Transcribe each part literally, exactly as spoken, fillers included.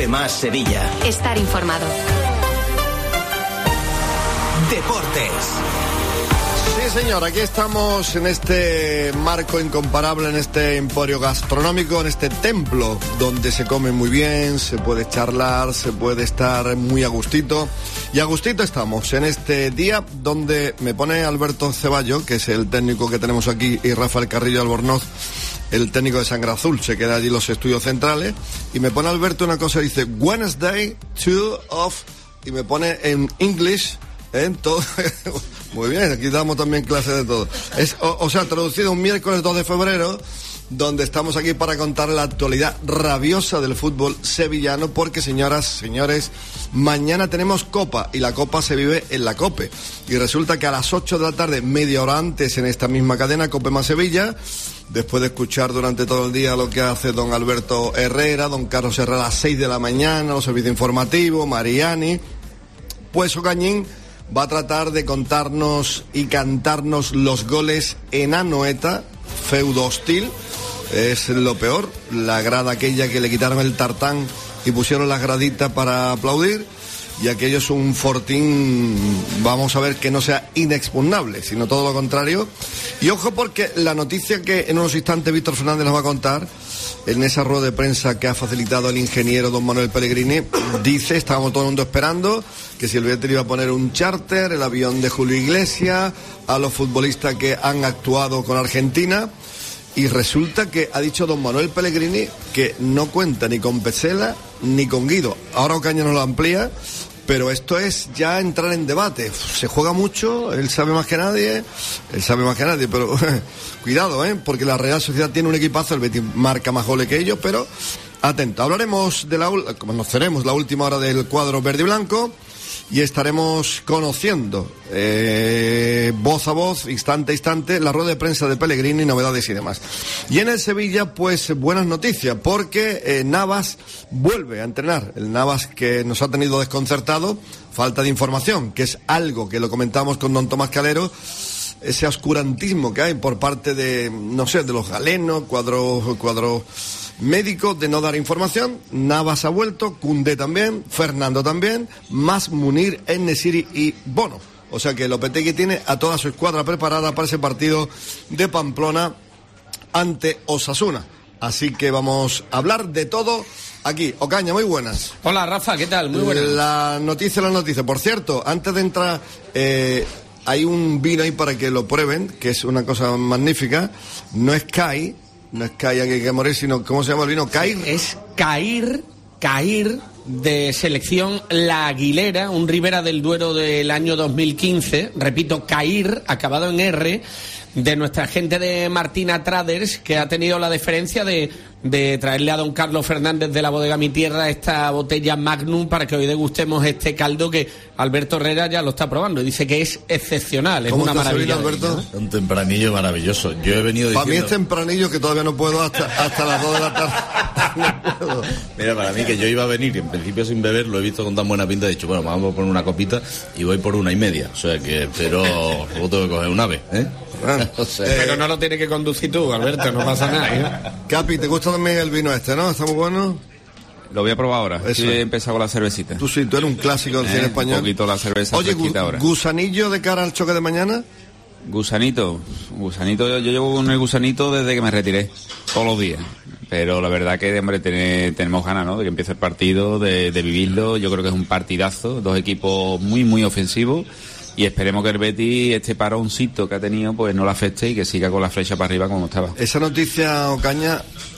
Cope Más Sevilla. Estar informado. Deportes. Sí, señor, aquí estamos en este marco incomparable, en este emporio gastronómico, en este templo donde se come muy bien, se puede charlar, se puede estar muy a gustito. Y a gustito estamos en este día donde me pone Alberto Ceballo, que es el técnico que tenemos aquí, y Rafael Carrillo Albornoz, el técnico de Sangre Azul, se queda allí los estudios centrales, y me pone Alberto una cosa, dice Wednesday, two of, y me pone en English, en todo. Muy bien, aquí damos también clases de todo. Es, o, o sea, traducido un miércoles dos de febrero, donde estamos aquí para contar la actualidad rabiosa del fútbol sevillano, porque, señoras, señores, mañana tenemos Copa, y la Copa se vive en la COPE. Y resulta que a las ocho de la tarde, media hora antes, en esta misma cadena, Cope Más Sevilla, después de escuchar durante todo el día lo que hace don Alberto Herrera, don Carlos Herrera a las seis de la mañana, los servicios informativos, Mariani, pues Ocañín va a tratar de contarnos y cantarnos los goles en Anoeta, feudo hostil. Es lo peor, la grada aquella que le quitaron el tartán y pusieron las graditas para aplaudir, y aquello es un fortín, vamos a ver, que no sea inexpugnable, sino todo lo contrario. Y ojo, porque la noticia que en unos instantes Víctor Fernández nos va a contar, en esa rueda de prensa que ha facilitado el ingeniero don Manuel Pellegrini, dice, estábamos todo el mundo esperando, que si el Betis iba a poner un charter, el avión de Julio Iglesias, a los futbolistas que han actuado con Argentina, y resulta que ha dicho don Manuel Pellegrini que no cuenta ni con Pesela ni con Guido. Ahora Ocaña nos lo amplía, pero esto es ya entrar en debate. Se juega mucho, él sabe más que nadie, él sabe más que nadie, pero cuidado, ¿eh? Porque la Real Sociedad tiene un equipazo, el Betis marca más goles que ellos, pero atento. Hablaremos de la, conoceremos la última hora del cuadro verde y blanco, y estaremos conociendo eh, voz a voz, instante a instante, la rueda de prensa de Pellegrini, novedades y demás. Y en el Sevilla, pues buenas noticias, porque eh, Navas vuelve a entrenar. El Navas que nos ha tenido desconcertado, falta de información, que es algo que lo comentamos con don Tomás Calero, ese oscurantismo que hay por parte de, no sé, de los galenos, cuadros, cuadros médicos, de no dar información. Navas ha vuelto, Koundé también, Fernando también, más Munir, En-Nesyri y Bono. O sea que Lopetegui tiene a toda su escuadra preparada para ese partido de Pamplona ante Osasuna. Así que vamos a hablar de todo aquí. Ocaña, muy buenas. Hola, Rafa, ¿qué tal? Muy buenas. La noticia, la noticia. Por cierto, antes de entrar, eh, hay un vino ahí para que lo prueben, que es una cosa magnífica. No es Kai, no es Kai que hay que morir, sino, ¿cómo se llama el vino? Cair. Es Cair, Cair, de selección La Aguilera, un Ribera del Duero del año dos mil quince. Repito, Cair, acabado en R, de nuestra gente de Martina Traders, que ha tenido la deferencia de, de traerle a don Carlos Fernández de la bodega Mi Tierra esta botella Magnum para que hoy degustemos este caldo que Alberto Herrera ya lo está probando y dice que es excepcional, es una maravilla. Alberto? ¿No? Un tempranillo maravilloso. Yo he venido diciendo... Para mí es tempranillo, que todavía no puedo hasta, hasta las dos de la tarde. No puedo. Mira, para mí, que yo iba a venir, en principio sin beber, lo he visto con tan buena pinta, he dicho, bueno, vamos a poner una copita y voy por una y media. O sea que, pero luego tengo que coger un ave, ¿eh? Bueno, o sea, eh, pero no lo tienes que conducir tú, Alberto, no pasa nada, ¿eh? Capi, ¿te gusta también el vino este, no? ¿Está muy bueno? Lo voy a probar ahora. Eso. Sí, he empezado con la cervecita. Tú sí, tú eres un clásico del eh, cine español. Un poquito la cerveza. Oye, gu- ahora. ¿gusanillo de cara al choque de mañana? Gusanito. Gusanito, yo, yo llevo con el gusanito desde que me retiré. Todos los días. Pero la verdad que, hombre, ten, tenemos ganas, ¿no? De que empiece el partido, de, de vivirlo. Yo creo que es un partidazo. Dos equipos muy, muy ofensivos. Y esperemos que el Betis, este paroncito que ha tenido, pues no la afecte y que siga con la flecha para arriba como estaba. Esa noticia, Ocaña...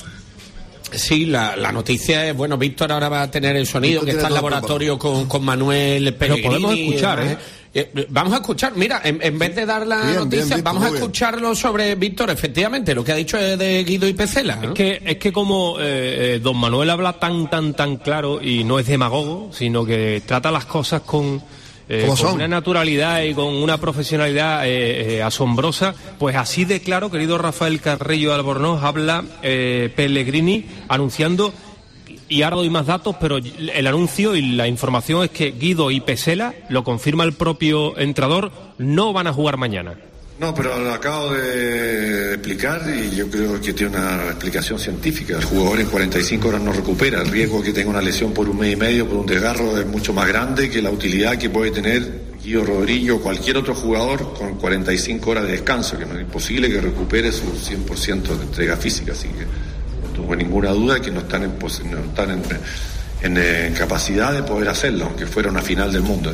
Sí, la, la noticia es, bueno, Víctor ahora va a tener el sonido, Víctor que está en laboratorio con, con Manuel Pellegrini. Lo podemos escuchar, ¿eh? Eh, Vamos a escuchar, mira, en, en vez de dar la bien, noticia, bien, Víctor, vamos a muy bien. escucharlo sobre Víctor, efectivamente, lo que ha dicho es de Guido y Pesela, ¿no? Es que, es que como eh, eh, don Manuel habla tan, tan, tan claro y no es demagogo, sino que trata las cosas con... Eh, con son? una naturalidad y con una profesionalidad eh, eh, asombrosa, pues así de claro, querido Rafael Carrillo Albornoz, habla eh, Pellegrini anunciando, y ahora doy más datos, pero el anuncio y la información es que Guido y Pesela, lo confirma el propio entrenador, no van a jugar mañana. No, pero lo acabo de explicar y yo creo que tiene una explicación científica. El jugador en cuarenta y cinco horas no recupera. El riesgo que tenga una lesión por un mes y medio, por un desgarro, es mucho más grande que la utilidad que puede tener Guido Rodríguez o cualquier otro jugador con cuarenta y cinco horas de descanso, que no es imposible que recupere su cien por ciento de entrega física. Así que no tengo ninguna duda que no están en, no están en, en, en capacidad de poder hacerlo, aunque fuera una final del mundo.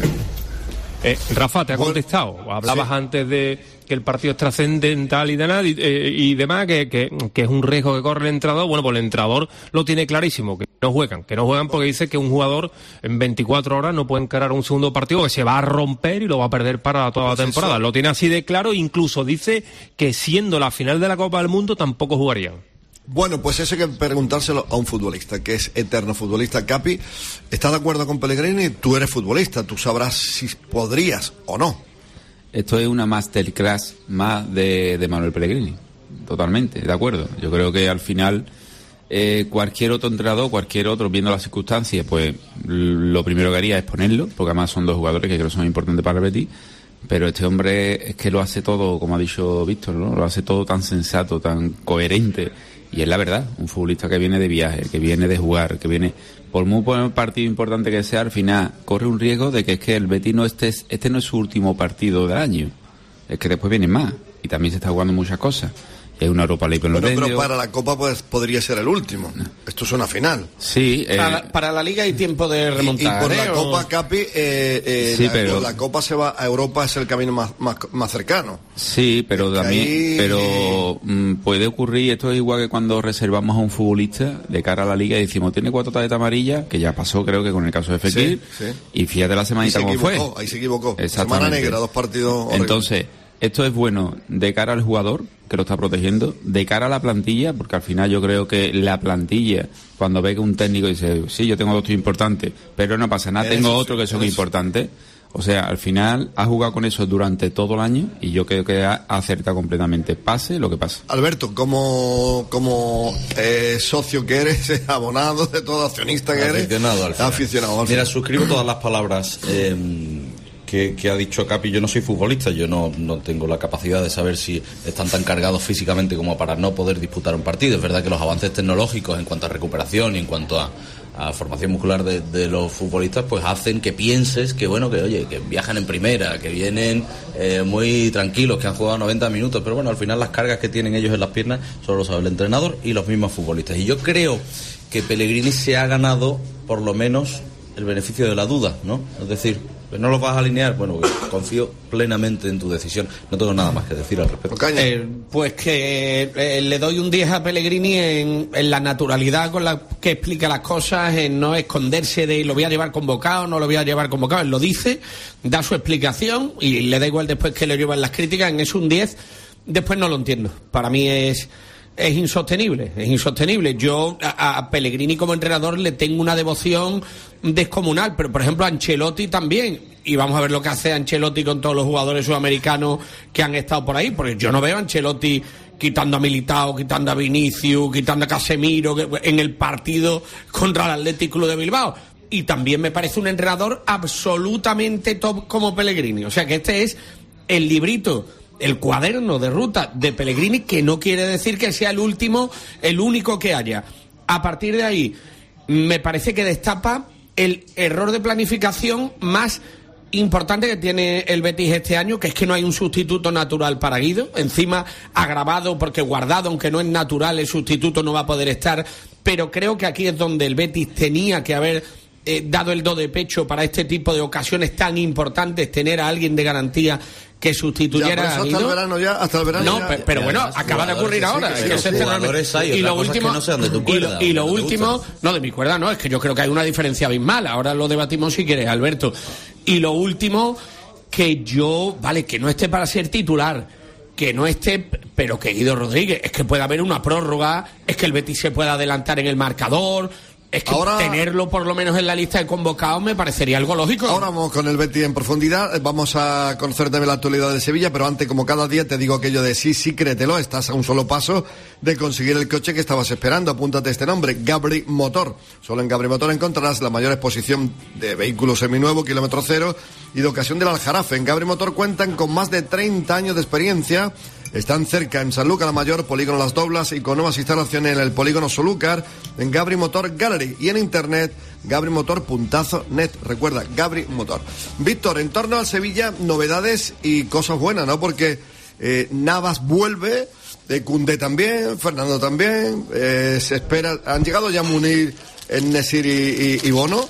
Eh, Rafa, te ha contestado. Hablabas sí. antes de que el partido es trascendental y, de nada, y, eh, y demás, que, que, que es un riesgo que corre el entrenador. Bueno, pues el entrenador lo tiene clarísimo, que no juegan, que no juegan porque dice que un jugador en veinticuatro horas no puede encarar un segundo partido que se va a romper y lo va a perder para toda la temporada. Lo tiene así de claro, incluso dice que siendo la final de la Copa del Mundo tampoco jugarían. Bueno, pues eso hay que preguntárselo a un futbolista, que es eterno futbolista. Capi, ¿estás de acuerdo con Pellegrini? Tú eres futbolista, tú sabrás si podrías o no. Esto es una masterclass más de, de Manuel Pellegrini, totalmente, de acuerdo. Yo creo que al final eh, cualquier otro entrenador, cualquier otro, viendo las circunstancias, pues lo primero que haría es ponerlo, porque además son dos jugadores que creo que son importantes para el Betis. Pero este hombre es que lo hace todo, como ha dicho Víctor, ¿no? Lo hace todo tan sensato, tan coherente. Y es la verdad, un futbolista que viene de viaje, que viene de jugar, que viene, por muy buen partido importante que sea, al final corre un riesgo de que es que el Betis no esté, este no es su último partido del año. Es que después vienen más. Y también se está jugando muchas cosas. Hay una Europa League con los bueno, pero para la Copa pues podría ser el último. Esto es una final. Sí. Eh, para, la, para la Liga hay tiempo de remontar. Y, y por ¿eh? la o... Copa, Capi, eh, eh, sí, la, pero... la Copa se va a Europa, es el camino más, más, más cercano. Sí, pero es también ahí... pero mm, puede ocurrir, esto es igual que cuando reservamos a un futbolista de cara a la Liga y decimos, tiene cuatro tarjetas amarillas, que ya pasó creo que con el caso de Fekir, sí, sí. Y fíjate la semanita cómo fue. Ahí se equivocó. Semana negra, dos partidos horribles. Entonces, esto es bueno de cara al jugador, que lo está protegiendo, de cara a la plantilla, porque al final yo creo que la plantilla, cuando ve que un técnico dice, sí, yo tengo dos tíos importantes, pero no pasa nada, tengo otros que son importantes, o sea, al final ha jugado con eso durante todo el año y yo creo que ha acertado completamente, pase lo que pase. Alberto, como, como eh, socio que eres, abonado de todo, accionista que eres, aficionado al final. Aficionado al final. Mira, suscribo todas las palabras eh, Que, que ha dicho Capi. Yo no soy futbolista, yo no, no tengo la capacidad de saber si están tan cargados físicamente como para no poder disputar un partido. Es verdad que los avances tecnológicos en cuanto a recuperación y en cuanto a, a formación muscular de, de los futbolistas pues hacen que pienses que bueno, que oye, que viajan en primera, que vienen eh, muy tranquilos, que han jugado noventa minutos, pero bueno, al final las cargas que tienen ellos en las piernas solo lo sabe el entrenador y los mismos futbolistas. Y yo creo que Pellegrini se ha ganado por lo menos el beneficio de la duda, ¿no? Es decir, pues no los vas a alinear, bueno, confío plenamente en tu decisión. No tengo nada más que decir al respecto. Eh, pues que eh, le doy un diez a Pellegrini en, en la naturalidad con la que explica las cosas, en no esconderse de lo voy a llevar convocado, no lo voy a llevar convocado. Él lo dice, da su explicación y le da igual después que le llevan las críticas. En eso un diez, después no lo entiendo. Para mí es... Es insostenible, es insostenible. Yo a, a Pellegrini como entrenador le tengo una devoción descomunal, pero por ejemplo a Ancelotti también. Y vamos a ver lo que hace Ancelotti con todos los jugadores sudamericanos que han estado por ahí, porque yo no veo a Ancelotti quitando a Militao, quitando a Vinicius, quitando a Casemiro en el partido contra el Athletic Club de Bilbao. Y también me parece un entrenador absolutamente top como Pellegrini. O sea que este es el librito, el cuaderno de ruta de Pellegrini, que no quiere decir que sea el último, el único que haya. A partir de ahí, me parece que destapa el error de planificación más importante que tiene el Betis este año, que es que no hay un sustituto natural para Guido, encima agravado porque Guardado, aunque no es natural, el sustituto no va a poder estar, pero creo que aquí es donde el Betis tenía que haber eh, dado el do de pecho para este tipo de ocasiones tan importantes, tener a alguien de garantía que sustituyera ya, a Guido. Hasta el verano ya, hasta el verano no, ya, pero, pero ya, bueno, ya, acaba de ocurrir ahora. Sí, es sí, que sí, ese jugadores hay, y lo último, que no sean de tu cuerda, y lo, y lo no último, no de mi cuerda, no, es que yo creo que hay una diferencia abismal. Ahora lo debatimos si quieres, Alberto. Y lo último, que yo, vale, que no esté para ser titular, que no esté, pero que Guido Rodríguez, es que puede haber una prórroga, es que el Betis se pueda adelantar en el marcador. Es que ahora, tenerlo por lo menos en la lista de convocados me parecería algo lógico. Ahora vamos con el Betis en profundidad, vamos a conocer también la actualidad de Sevilla, pero antes, como cada día, te digo aquello de sí, sí, créetelo, estás a un solo paso de conseguir el coche que estabas esperando. Apúntate este nombre, Gabri Motor. Solo en Gabri Motor encontrarás la mayor exposición de vehículos seminuevos, kilómetro cero y de ocasión del Aljarafe. En Gabri Motor cuentan con más de treinta años de experiencia. Están cerca en Sanlúcar la Mayor, Polígono Las Doblas, y con nuevas instalaciones en el Polígono Solúcar, en Gabri Motor Gallery y en internet gabrimotor punto net. Recuerda, Gabri Motor. Víctor, en torno al Sevilla, novedades y cosas buenas, ¿no? Porque eh, Navas vuelve, de Koundé también, Fernando también, eh, se espera, han llegado ya Munir, En-Nesyri y, y Bono.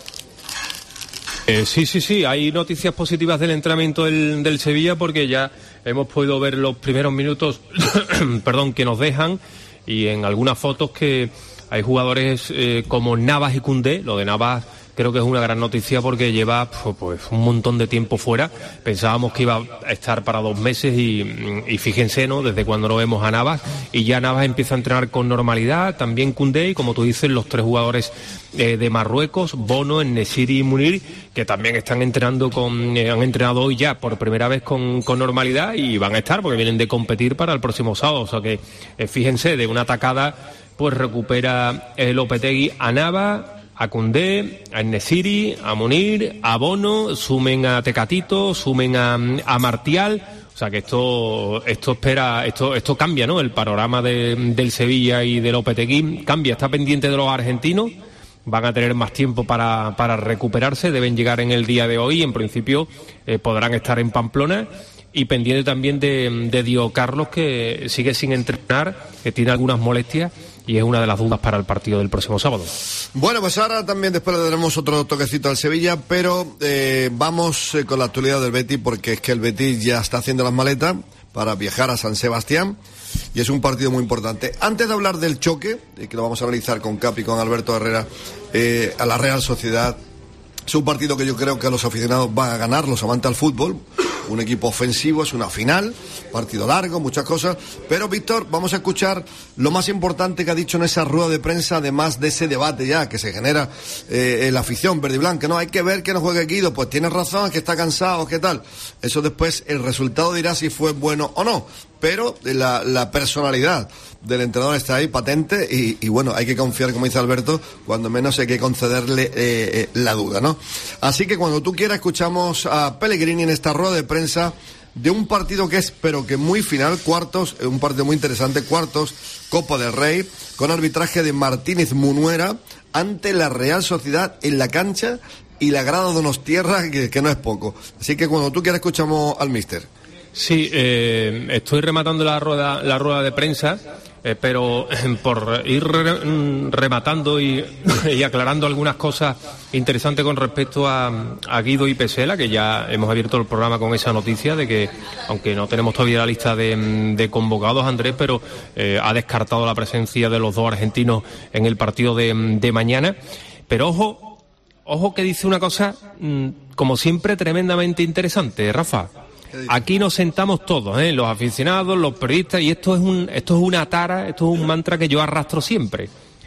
Eh, sí, sí, sí, hay noticias positivas del entrenamiento del, del Sevilla, porque ya hemos podido ver los primeros minutos perdón, que nos dejan, y en algunas fotos que hay jugadores eh, como Navas y Koundé. Lo de Navas creo que es una gran noticia porque lleva pues un montón de tiempo fuera. Pensábamos que iba a estar para dos meses y, y fíjense, ¿no?, desde cuando no vemos a Navas, y ya Navas empieza a entrenar con normalidad, también Koundé, y como tú dices, los tres jugadores eh, de Marruecos, Bono, En-Nesyri y Munir, que también están entrenando con, eh, han entrenado hoy ya por primera vez con, con normalidad, y van a estar porque vienen de competir para el próximo sábado. O sea que eh, fíjense, de una tacada pues recupera el Lopetegui a Navas, a Koundé, a En-Nesyri, a Munir, a Bono, sumen a Tecatito, sumen a, a Martial. O sea que esto esto espera, esto esto cambia, ¿no? El panorama de, del Sevilla y del Lopetegui cambia. Está pendiente de los argentinos, van a tener más tiempo para, para recuperarse, deben llegar en el día de hoy, en principio eh, podrán estar en Pamplona. Y pendiente también de, de Diego Carlos, que sigue sin entrenar, que tiene algunas molestias, y es una de las dudas para el partido del próximo sábado. Bueno, pues ahora también después le daremos otro toquecito al Sevilla, pero eh, vamos eh, con la actualidad del Betis, porque es que el Betis ya está haciendo las maletas para viajar a San Sebastián, y es un partido muy importante. Antes de hablar del choque, eh, que lo vamos a analizar con Capi y con Alberto Herrera, eh, a la Real Sociedad, es un partido que yo creo que a los aficionados van a ganar, los amantes al fútbol. Un equipo ofensivo, es una final, partido largo, muchas cosas. Pero, Víctor, vamos a escuchar lo más importante que ha dicho en esa rueda de prensa, además de ese debate ya que se genera eh, en la afición verde y blanca. No, hay que ver que no juegue Guido, pues tienes razón, es que está cansado, ¿qué tal? Eso después, el resultado dirá si fue bueno o no. Pero la, la personalidad del entrenador está ahí patente, y, y bueno, hay que confiar, como dice Alberto, cuando menos hay que concederle eh, eh, la duda, ¿no? Así que cuando tú quieras escuchamos a Pellegrini en esta rueda de prensa de un partido que es, pero que muy final, cuartos, un partido muy interesante, cuartos, Copa del Rey, con arbitraje de Martínez Munuera ante la Real Sociedad en la cancha y la grada Donostierra, que, que no es poco. Así que cuando tú quieras escuchamos al míster. Sí, eh, estoy rematando la rueda, la rueda de prensa, eh, pero eh, por ir re, rematando y, y aclarando algunas cosas interesantes con respecto a, a Guido y Pesela, que ya hemos abierto el programa con esa noticia de que, aunque no tenemos todavía la lista de, de convocados, Andrés, pero eh, ha descartado la presencia de los dos argentinos en el partido de, de mañana. Pero ojo, ojo que dice una cosa, como siempre, tremendamente interesante, Rafa. Aquí nos sentamos todos, ¿eh? Los aficionados, los periodistas, y esto es un, esto es una tara, esto es un mantra que yo arrastro siempre.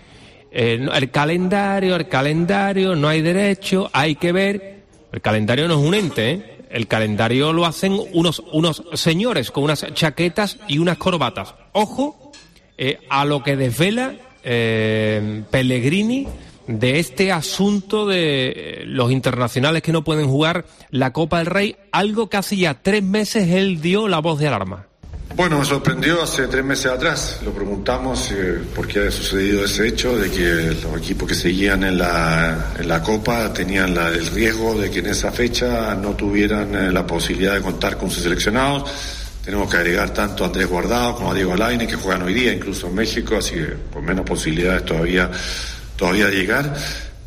Eh, el calendario, el calendario, no hay derecho, hay que ver. El calendario no es un ente, ¿eh? El calendario lo hacen unos, unos señores con unas chaquetas y unas corbatas. Ojo eh, a lo que desvela eh, Pellegrini de este asunto de los internacionales que no pueden jugar la Copa del Rey, algo que hace ya tres meses él dio la voz de alarma. Bueno, me sorprendió hace tres meses atrás, lo preguntamos eh, por qué había sucedido ese hecho, de que los equipos que seguían en la, en la Copa tenían la, el riesgo de que en esa fecha no tuvieran eh, la posibilidad de contar con sus seleccionados. Tenemos que agregar tanto a Andrés Guardado como a Diego Lainez, que juegan hoy día, incluso en México, así que con menos posibilidades todavía todavía de llegar,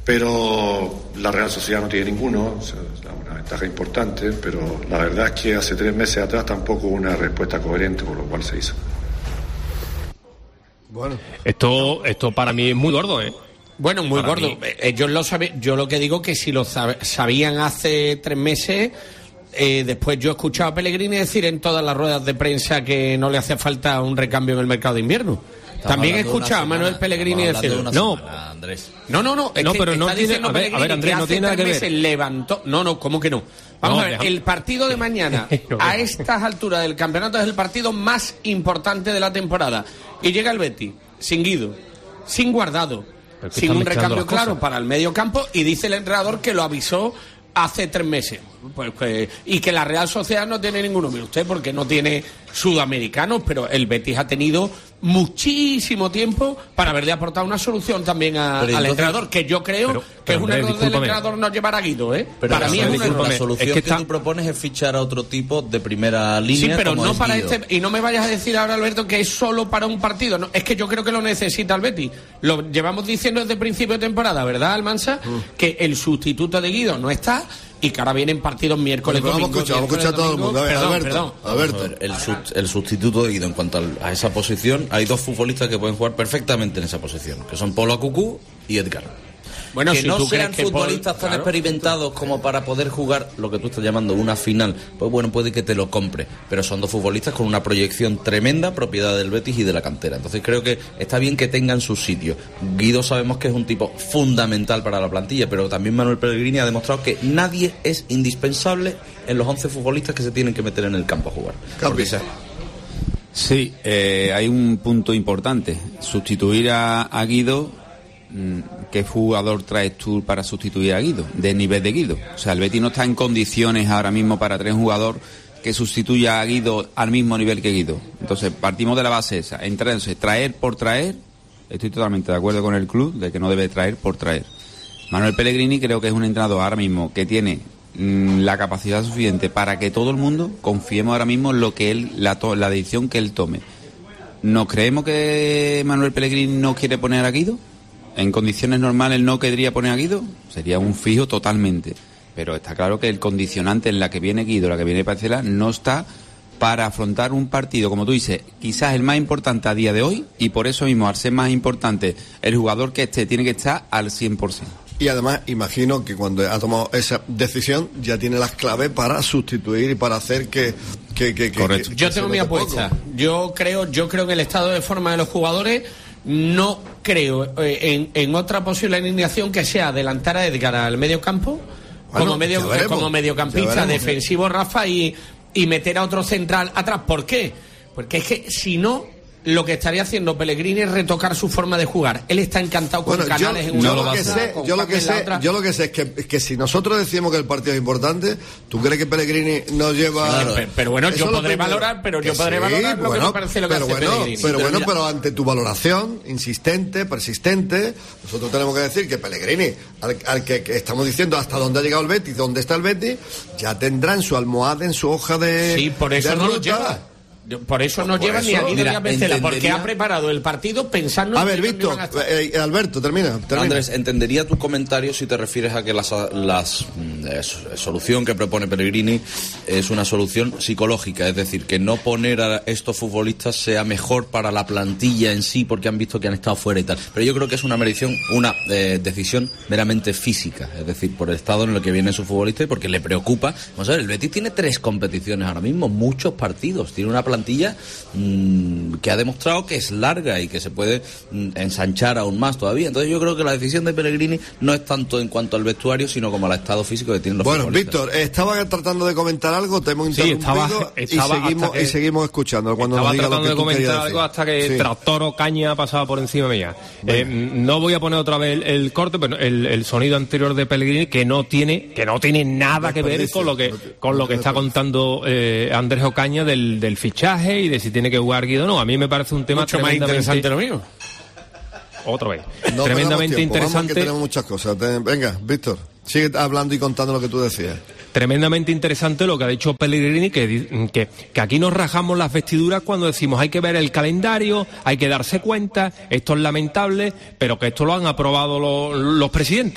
pero la Real Sociedad no tiene ninguno, o sea, es una ventaja importante, pero la verdad es que hace tres meses atrás tampoco hubo una respuesta coherente, por lo cual se hizo. Bueno, esto esto para mí es muy gordo, ¿eh? Bueno, muy para gordo. Mí... Ellos lo saben. Yo lo que digo que si lo sab- sabían hace tres meses, eh, después yo he escuchado a Pellegrini decir en todas las ruedas de prensa que no le hace falta un recambio en el mercado de invierno. También he escuchado a Manuel Pellegrini decir, de no, semana, Andrés. no, no, no, es No, que pero está no tiene- diciendo a ver, Pellegrini a ver, Andrés, que no hace tiene nada tres que ver. meses levantó, no, no, ¿cómo que no? Vamos No, a ver, deja- el partido de mañana, No. a estas alturas del campeonato, es el partido más importante de la temporada. Y llega el Betis, sin Guido, sin Guardado, Pero que sin están un mezclando recambio las cosas. claro para el medio campo, y dice el entrenador que lo avisó hace tres meses. Pues, pues, y que la Real Sociedad no tiene ninguno. Mire usted, porque no tiene sudamericanos, pero el Betis ha tenido muchísimo tiempo para haberle aportado una solución también a- Pero al entonces- entrenador, que yo creo pero- que pero, es un Andrés, error del discúlpame. entrenador no llevar a Guido, ¿eh? Pero para la mí es un solución- error. La solución Es que que, está- tú propones es fichar a otro tipo de primera línea. Sí, pero como no es para Guido. este. Y no me vayas a decir ahora, Alberto, que es solo para un partido. No, es que yo creo que lo necesita el Betis. Lo llevamos diciendo desde principio de temporada, ¿verdad, Almansa? Mm. Que el sustituto de Guido no está y que ahora vienen partidos miércoles, Bueno, vamos a domingo, escuchar, vamos a escuchar a todo el mundo. A ver, Perdón, Alberto, perdón. Alberto. El, sub- el sustituto de Guido en cuanto al- a esa posición, hay dos futbolistas que pueden jugar perfectamente en esa posición, que son Polo Acucú y Edgar. Bueno, que si no tú sean crees que Paul- futbolistas tan claro. experimentados como para poder jugar lo que tú estás llamando una final, pues bueno, puede que te lo compre, pero son dos futbolistas con una proyección tremenda, propiedad del Betis y de la cantera. Entonces creo que está bien que tengan su sitio. Guido sabemos que es un tipo fundamental para la plantilla, pero también Manuel Pellegrini ha demostrado que nadie es indispensable en los once futbolistas que se tienen que meter en el campo a jugar. Capi. Porque esa- Sí, eh, hay un punto importante. Sustituir a, a Guido, mm, ¿qué jugador traes tú para sustituir a Guido? De nivel de Guido. O sea, el Betis no está en condiciones ahora mismo para traer un jugador que sustituya a Guido al mismo nivel que Guido. Entonces, partimos de la base esa. Entonces, traer por traer, estoy totalmente de acuerdo con el club de que no debe traer por traer. Manuel Pellegrini creo que es un entrenador ahora mismo que tiene mm, la capacidad suficiente para que todo el mundo confiemos ahora mismo en lo que él, la, to- la decisión que él tome. ¿Nos creemos que Manuel Pellegrini no quiere poner a Guido? ¿En condiciones normales no querría poner a Guido? Sería un fijo totalmente. Pero está claro que el condicionante en la que viene Guido, la que viene Parcela, no está para afrontar un partido, como tú dices, quizás el más importante a día de hoy, y por eso mismo, al ser más importante, el jugador que esté tiene que estar al cien por ciento. Y además, imagino que cuando ha tomado esa decisión ya tiene las claves para sustituir y para hacer que... que, que, que Correcto. que- Yo que tengo se mi note apuesta. poco. Yo creo, yo creo que el estado de forma de los jugadores, no creo eh, en, en otra posible alineación que sea adelantar a Edgar al medio campo Bueno, como medio ya veremos, como ya mediocampista veremos. defensivo, Rafa, y, y meter a otro central atrás. ¿Por qué? Porque es que si no, lo que estaría haciendo Pellegrini es retocar su forma de jugar. Él está encantado con Bueno, yo, Canales en yo una lo que banda, sé, con yo lo Jaque que en la sé, otra. yo lo que sé es que, es que si nosotros decimos que el partido es importante, ¿tú crees que Pellegrini nos lleva? Claro, pero, pero bueno, Eso yo es lo podré primero. valorar, pero yo Que podré sí, valorar lo que bueno, me parece lo que pero hace bueno, Pellegrini. pero Pero bueno, mira- pero ante tu valoración insistente, persistente, nosotros tenemos que decir que Pellegrini, al, al que, que estamos diciendo hasta dónde ha llegado el Betis, dónde está el Betis, ya tendrá en su almohade, en su hoja de Sí, por eso de no lo ruta. lleva. Por eso no Por lleva ni a eso, Guido ni mira, a Pencela, porque entendería- ha preparado el partido pensando A en ver, que no Víctor, iban a estar. eh, eh, Alberto, termina, termina. Andrés, entendería tu comentario si te refieres a que las, las mm, es- solución que propone Pellegrini es una solución psicológica, es decir, que no poner a estos futbolistas sea mejor para la plantilla en sí porque han visto que han estado fuera y tal. Pero yo creo que es una medición, una eh, decisión meramente física, es decir, por el estado en el que viene su futbolista y porque le preocupa. Vamos a ver, el Betis tiene tres competiciones ahora mismo, muchos partidos, tiene una plantilla mmm, que ha demostrado que es larga y que se puede mmm, ensanchar aún más todavía. Entonces yo creo que la decisión de Pellegrini no es tanto en cuanto al vestuario, sino como al estado físico que tienen los Bueno, futbolistas. Víctor, estaba tratando de comentar algo, te hemos Sí, interrumpido estaba- estaba y, seguimos, hasta que- y seguimos escuchando cuando Estaba nos diga lo tratando que de tú querías comentar decir. algo hasta que Sí. tractor o caña pasaba por encima mía. Eh, no voy a poner otra vez el, el corte, pero el, el sonido anterior de Pellegrini que no tiene que no tiene nada que ver con lo que con lo que está contando eh, Andrés Ocaña del, del fichaje y de si tiene que jugar Guido o no. A mí me parece un tema Mucho más tremendamente interesante lo mío. otra vez No tremendamente perdamos tiempo, vamos, interesante. que tenemos muchas cosas. Te- Venga, Víctor, sigue hablando y contando lo que tú decías. Tremendamente interesante lo que ha dicho Pellegrini, que, di- que, que aquí nos rajamos las vestiduras cuando decimos hay que ver el calendario, hay que darse cuenta, esto es lamentable, pero que esto lo han aprobado lo- los presidentes.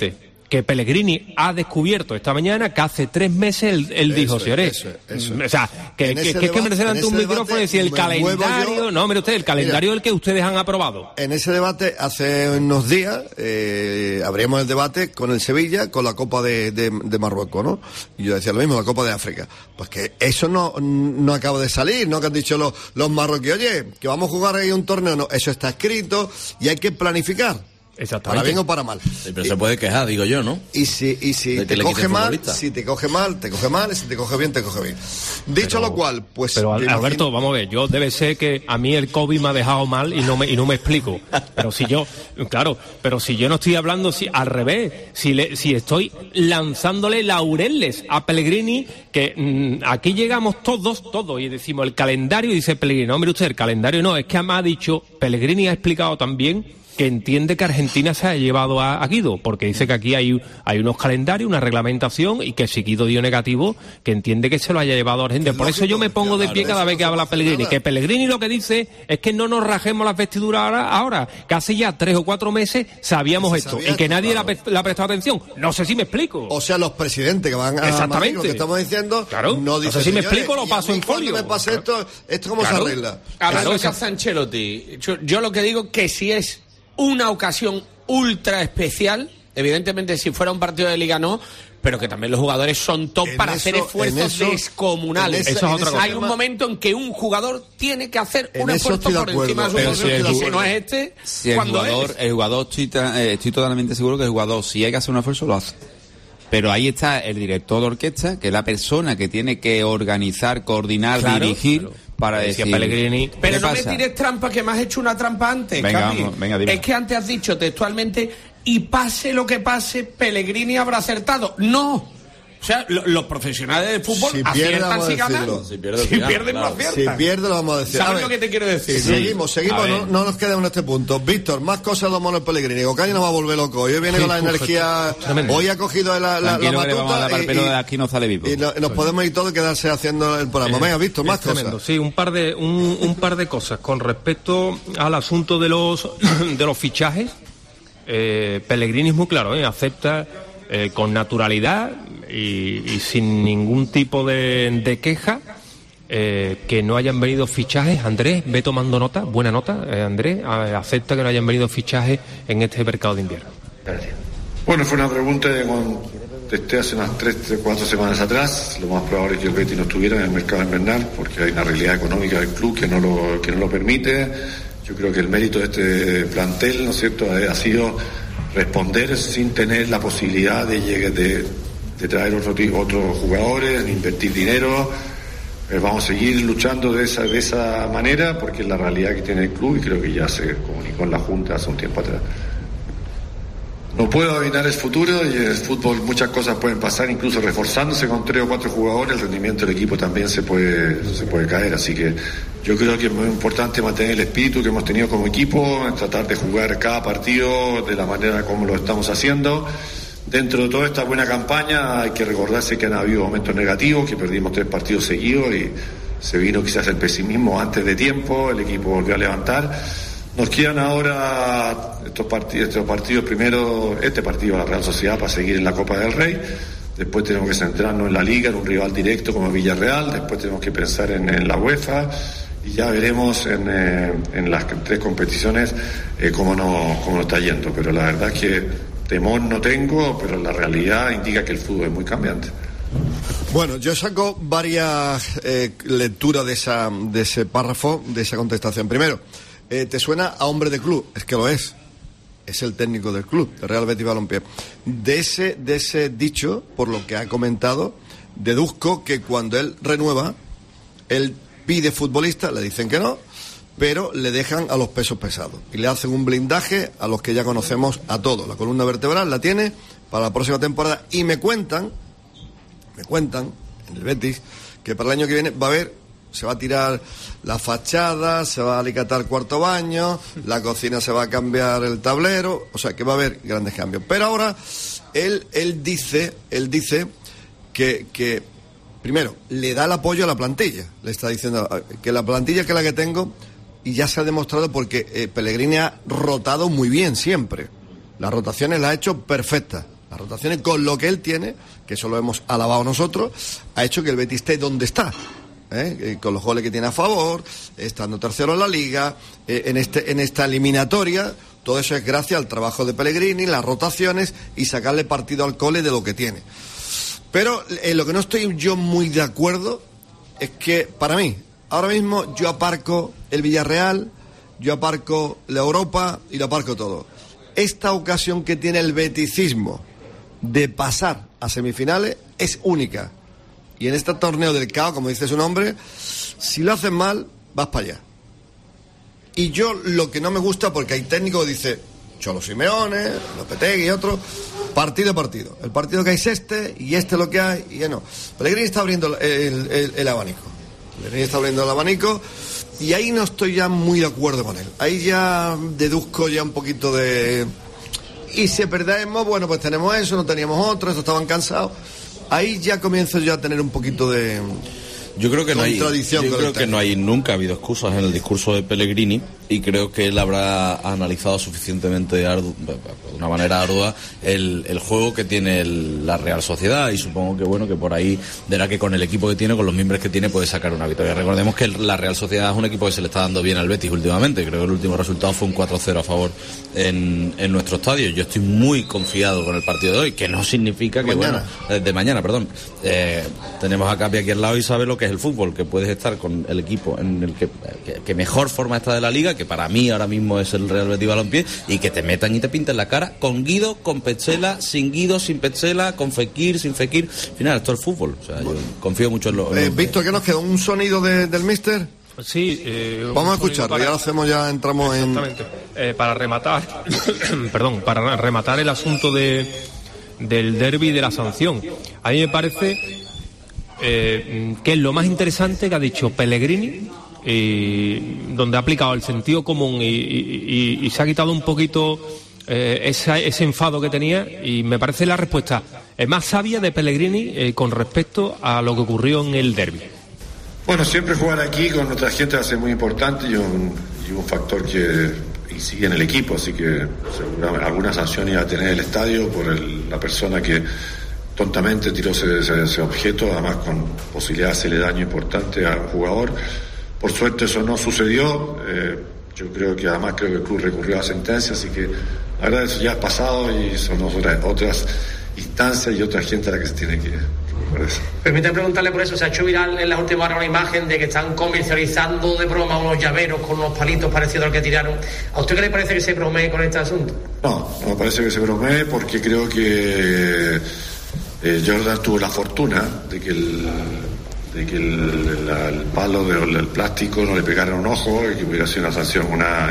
que Pellegrini ha descubierto esta mañana que hace tres meses él, él dijo, señores, o sea, que, que, que es que merece ante un micrófono y decir el calendario, no, mire usted, el calendario Mira, el que ustedes han aprobado. En ese debate, hace unos días, eh, abrimos el debate con el Sevilla, con la Copa de, de, de Marruecos, ¿no? Y yo decía lo mismo, la Copa de África. Pues que eso no, no acaba de salir, ¿no? Que han dicho los, los marroquíes, oye, que vamos a jugar ahí un torneo, no, eso está escrito y hay que planificar. Exactamente. Para bien o para mal. Sí, pero y, se puede quejar, digo yo, ¿no? Y si, y si te coge mal, si te coge mal, te coge mal, y si te coge bien, te coge bien. Dicho pero, lo cual, pues... Pero Alberto, imagino... vamos a ver, yo debe ser que a mí el COVID me ha dejado mal y no me, y no me explico. Pero si yo, claro, pero si yo no estoy hablando si, al revés, si, le, si estoy lanzándole laureles a Pellegrini, que mmm, aquí llegamos todos, todos, y decimos el calendario, y dice Pellegrini, no, mire usted, el calendario no, es que además ha dicho, Pellegrini ha explicado también que entiende que Argentina se ha llevado a, a Guido, porque dice que aquí hay, hay unos calendarios, una reglamentación, y que si Guido dio negativo, que entiende que se lo haya llevado a Argentina. Por eso yo me pongo de pie cada vez que habla Pellegrini, que Pellegrini lo que dice es que no nos rajemos las vestiduras ahora, ahora que hace ya tres o cuatro meses sabíamos esto, y que nadie claro. le ha prestado atención. No sé si me explico. O sea, los presidentes que van a Exactamente. Madrid, lo que estamos diciendo, claro. no dicen, no sé si me explico, lo paso en folio. Me pasa esto, esto cómo claro. se arregla. Hablando de Ancelotti, yo, yo lo que digo que si es una ocasión ultra especial, evidentemente si fuera un partido de Liga no, pero que también los jugadores son top en para eso, hacer esfuerzos eso, descomunales. Esa, eso es otra cosa. Hay un momento en que un jugador tiene que hacer un esfuerzo por encima de su posición. Y si no es este, si el cuando jugador, es. el jugador estoy, eh, estoy totalmente seguro que el jugador, si hay que hacer un esfuerzo, lo hace. Pero ahí está el director de orquesta, que es la persona que tiene que organizar, coordinar, claro, dirigir, claro. para decir... Pellegrini. Pero no pasa? me tires trampa, que me has hecho una trampa antes, venga, vamos, venga, dime. Es que antes has dicho textualmente, y pase lo que pase, Pellegrini habrá acertado. ¡No! O sea, lo, los profesionales del fútbol si aciertan si ganan. Si pierden, si pierden claro. no aciertan. Si pierden, lo vamos a decir. ¿Sabes lo que te quiero decir? Sí. Seguimos, seguimos, no, no nos quedamos en este punto. Víctor, más cosas de Manuel Pellegrini. Ocaña nos va a volver loco. Hoy viene sí, con la uf, energía. Tremendo. Hoy ha cogido la, la, la batuta. Y, pelo de aquí no sale vivo. Y no, nos podemos ir todos y quedarse haciendo el programa. Venga, Víctor, más cosas. Tremendo. Sí, un par de un, un par de cosas con respecto al asunto de los de los fichajes. Eh, Pellegrini es muy claro, ¿eh? Acepta eh, con naturalidad y, y sin ningún tipo de, de queja eh, que no hayan venido fichajes. Andrés, ve tomando nota, buena nota, eh, Andrés, eh, acepta que no hayan venido fichajes en este mercado de invierno. Gracias. Bueno, fue una pregunta que contesté hace unas tres, cuatro semanas atrás. Lo más probable es que el Betis no estuviera en el mercado invernal porque hay una realidad económica del club que no lo, que no lo permite. Yo creo que el mérito de este plantel, ¿no es cierto?, ha sido responder sin tener la posibilidad de, llegar, de, de traer otro, otros jugadores, de invertir dinero. Eh, vamos a seguir luchando de esa, de esa manera porque es la realidad que tiene el club y creo que ya se comunicó en la Junta hace un tiempo atrás. No puedo adivinar el futuro y en el fútbol muchas cosas pueden pasar, incluso reforzándose con tres o cuatro jugadores, el rendimiento del equipo también se puede, se puede caer, así que yo creo que es muy importante mantener el espíritu que hemos tenido como equipo, tratar de jugar cada partido de la manera como lo estamos haciendo. Dentro de toda esta buena campaña hay que recordarse que han habido momentos negativos, que perdimos tres partidos seguidos y se vino quizás el pesimismo antes de tiempo, el equipo volvió a levantar. Nos quedan ahora estos partidos, estos partidos primero, este partido a la Real Sociedad para seguir en la Copa del Rey, después tenemos que centrarnos en la Liga, en un rival directo como Villarreal, después tenemos que pensar en, en la UEFA y ya veremos en, eh, en las tres competiciones eh, cómo, no, cómo nos está yendo, pero la verdad es que temor no tengo, pero la realidad indica que el fútbol es muy cambiante. Bueno, yo saco varias eh, lecturas de, esa, de ese párrafo, de esa contestación. Primero, Eh, ¿te suena a hombre de club? Es que lo es. Es el técnico del club, del Real Betis Balompié. De ese, de ese dicho, por lo que ha comentado, deduzco que cuando él renueva, él pide futbolista, le dicen que no, pero le dejan a los pesos pesados. Y le hacen un blindaje a los que ya conocemos a todos. La columna vertebral la tiene para la próxima temporada. Y me cuentan, me cuentan, en el Betis, que para el año que viene va a haber... Se va a tirar la fachada, se va a alicatar el cuarto baño, la cocina se va a cambiar el tablero, o sea que va a haber grandes cambios. Pero ahora él él dice, él dice que, que primero le da el apoyo a la plantilla, le está diciendo que la plantilla que es la que tengo, y ya se ha demostrado porque eh, Pellegrini ha rotado muy bien siempre. Las rotaciones las ha hecho perfectas. Las rotaciones con lo que él tiene, que eso lo hemos alabado nosotros, ha hecho que el Betis esté donde está. ¿Eh? Con los goles que tiene a favor, estando tercero en la Liga, eh, en este en esta eliminatoria, todo eso es gracias al trabajo de Pellegrini, las rotaciones y sacarle partido al cole de lo que tiene. Pero en lo que no estoy yo muy de acuerdo es que, para mí, ahora mismo yo aparco el Villarreal, yo aparco la Europa y lo aparco todo. Esta ocasión que tiene el beticismo de pasar a semifinales es única. Y en este torneo del caos, como dice su nombre, si lo hacen mal, vas para allá. Y yo lo que no me gusta, porque hay técnicos que dicen, Cholo Simeone, Lopetegui y otros, partido a partido. El partido que hay es este, y este es lo que hay, y ya no. Pellegrini está abriendo el, el, el abanico. Pellegrini está abriendo el abanico, y ahí no estoy ya muy de acuerdo con él. Ahí ya deduzco ya un poquito de... Y si perdemos, bueno, pues tenemos eso, no teníamos otro, estos estaban cansados. Ahí ya comienzo yo a tener un poquito de yo creo que no hay, contradicción. Yo creo que no hay, nunca ha habido excusas en el discurso de Pellegrini, y creo que él habrá analizado suficientemente ardu, de una manera ardua el, el juego que tiene el, la Real Sociedad, y supongo que bueno que por ahí verá que con el equipo que tiene, con los miembros que tiene, puede sacar una victoria. Recordemos que el, la Real Sociedad es un equipo que se le está dando bien al Betis últimamente. Creo que el último resultado fue un cuatro cero a favor en, en nuestro estadio. Yo estoy muy confiado con el partido de hoy, que no significa que mañana. bueno, de mañana, perdón. Eh, tenemos a Capi aquí al lado y sabe lo que es el fútbol, que puedes estar con el equipo en el que, que, que mejor forma está de la liga, que para mí ahora mismo es el Real Betis Balompié, y que te metan y te pinten la cara con Guido, con Petzela, sin Guido, sin Petzela, con Fekir, sin Fekir. Al final, esto es fútbol. O sea, yo confío mucho en lo... Eh, lo ¿Visto que nos queda un sonido de, del míster? Sí. Eh, Vamos a escucharlo, para... ya lo hacemos, ya entramos en... Exactamente. Eh, para rematar, perdón, para rematar el asunto de del derbi y de la sanción. A mí me parece eh, que es lo más interesante que ha dicho Pellegrini, y donde ha aplicado el sentido común y, y, y, y se ha quitado un poquito eh, ese, ese enfado que tenía, y me parece la respuesta eh, más sabia de Pellegrini eh, con respecto a lo que ocurrió en el derbi. Bueno, siempre jugar aquí con nuestra gente va a ser muy importante, y un, y un factor que incide en el equipo, así que seguramente alguna sanción iba a tener el estadio por el, la persona que tontamente tiró ese, ese, ese objeto, además con posibilidad de hacerle daño importante al jugador. Por suerte eso no sucedió. Eh, yo creo que además creo que el club recurrió a la sentencia, así que la verdad eso ya es pasado, y son otras, otras instancias y otra gente a la que se tiene que recurrir eso. Permítame preguntarle por eso, se ha hecho viral en las últimas horas una imagen de que están comercializando de broma unos llaveros con unos palitos parecidos al que tiraron. ¿A usted qué le parece que se bromee con este asunto? No, no me parece que se bromee, porque creo que eh, Jordan tuvo la fortuna de que el de que el, la, el palo del el plástico no le pegara un ojo, y que hubiera sido una sanción, una,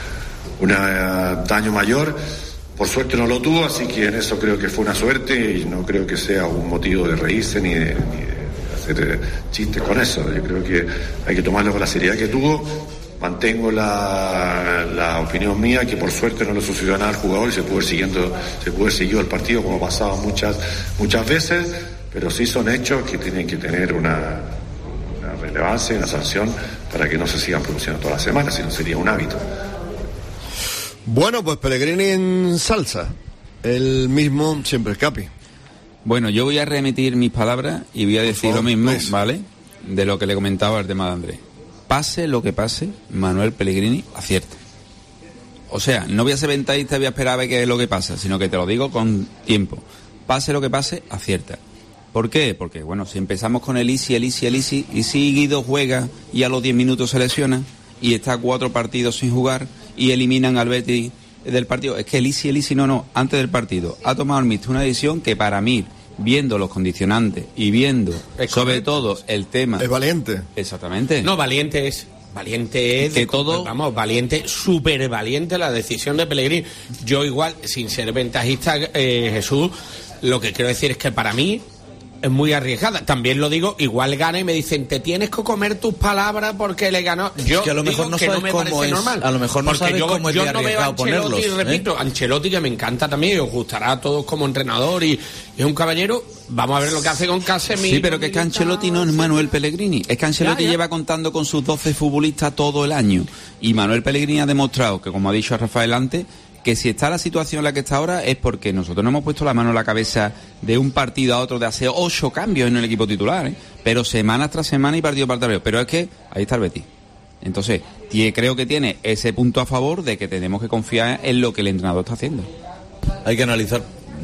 una daño mayor. Por suerte no lo tuvo, así que en eso creo que fue una suerte, y no creo que sea un motivo de reírse ni de, ni de hacer chistes con eso. Yo creo que hay que tomarlo con la seriedad que tuvo. Mantengo la, la opinión mía, que por suerte no le sucedió nada al jugador y se pudo ir siguiendo, se pudo ir siguiendo el partido como pasaba muchas, muchas veces. Pero sí son hechos que tienen que tener una, una relevancia y una sanción para que no se sigan produciendo todas las semanas, sino sería un hábito. Bueno, pues Pellegrini en salsa, el mismo siempre es Capi. Bueno, yo voy a remitir mis palabras y voy a decir favor, lo mismo, please. ¿vale? De lo que le comentaba al tema de Andrés. Pase lo que pase, Manuel Pellegrini acierta. O sea, no voy a ser ventajista y voy a esperar a ver qué es lo que pasa, sino que te lo digo con tiempo. Pase lo que pase, acierta. ¿Por qué? Porque, bueno, si empezamos con el Isi, el Isi, el Isi, y si Guido juega y a los diez minutos se lesiona y está cuatro partidos sin jugar y eliminan al Betis del partido, es que el Isi, el Isi, no, no, antes del partido ha tomado el míster una decisión que para mí, viendo los condicionantes y viendo es sobre correcto. todo el tema... Es valiente. Exactamente. No, valiente es... Valiente es, que de, todo, vamos, valiente, súper valiente la decisión de Pellegrini. Yo igual, sin ser ventajista, eh, Jesús, lo que quiero decir es que para mí es muy arriesgada. También lo digo, igual gana y me dicen, te tienes que comer tus palabras porque le ganó. Yo es que a lo mejor no que sabes no me cómo parece es, normal. a lo mejor no porque sabes yo, cómo es yo de no veo a arriesgado Ancelotti, ponerlos, repito, ¿eh? Ancelotti, que me encanta también, y os gustará a todos como entrenador y, y es un caballero. Vamos a ver lo que hace con Casemiro. Sí, pero que es que Ancelotti no es Manuel Pellegrini. Es que Ancelotti Ya, ya. lleva contando con sus doce futbolistas todo el año. Y Manuel Pellegrini ha demostrado que, como ha dicho Rafael antes, que si está la situación en la que está ahora es porque nosotros no hemos puesto la mano en la cabeza de un partido a otro de hacer ocho cambios en el equipo titular, ¿eh? Pero semana tras semana y partido para partido. Pero es que ahí está el Betis. Entonces, tie, creo que tiene ese punto a favor de que tenemos que confiar en lo que el entrenador está haciendo. Hay que analizar,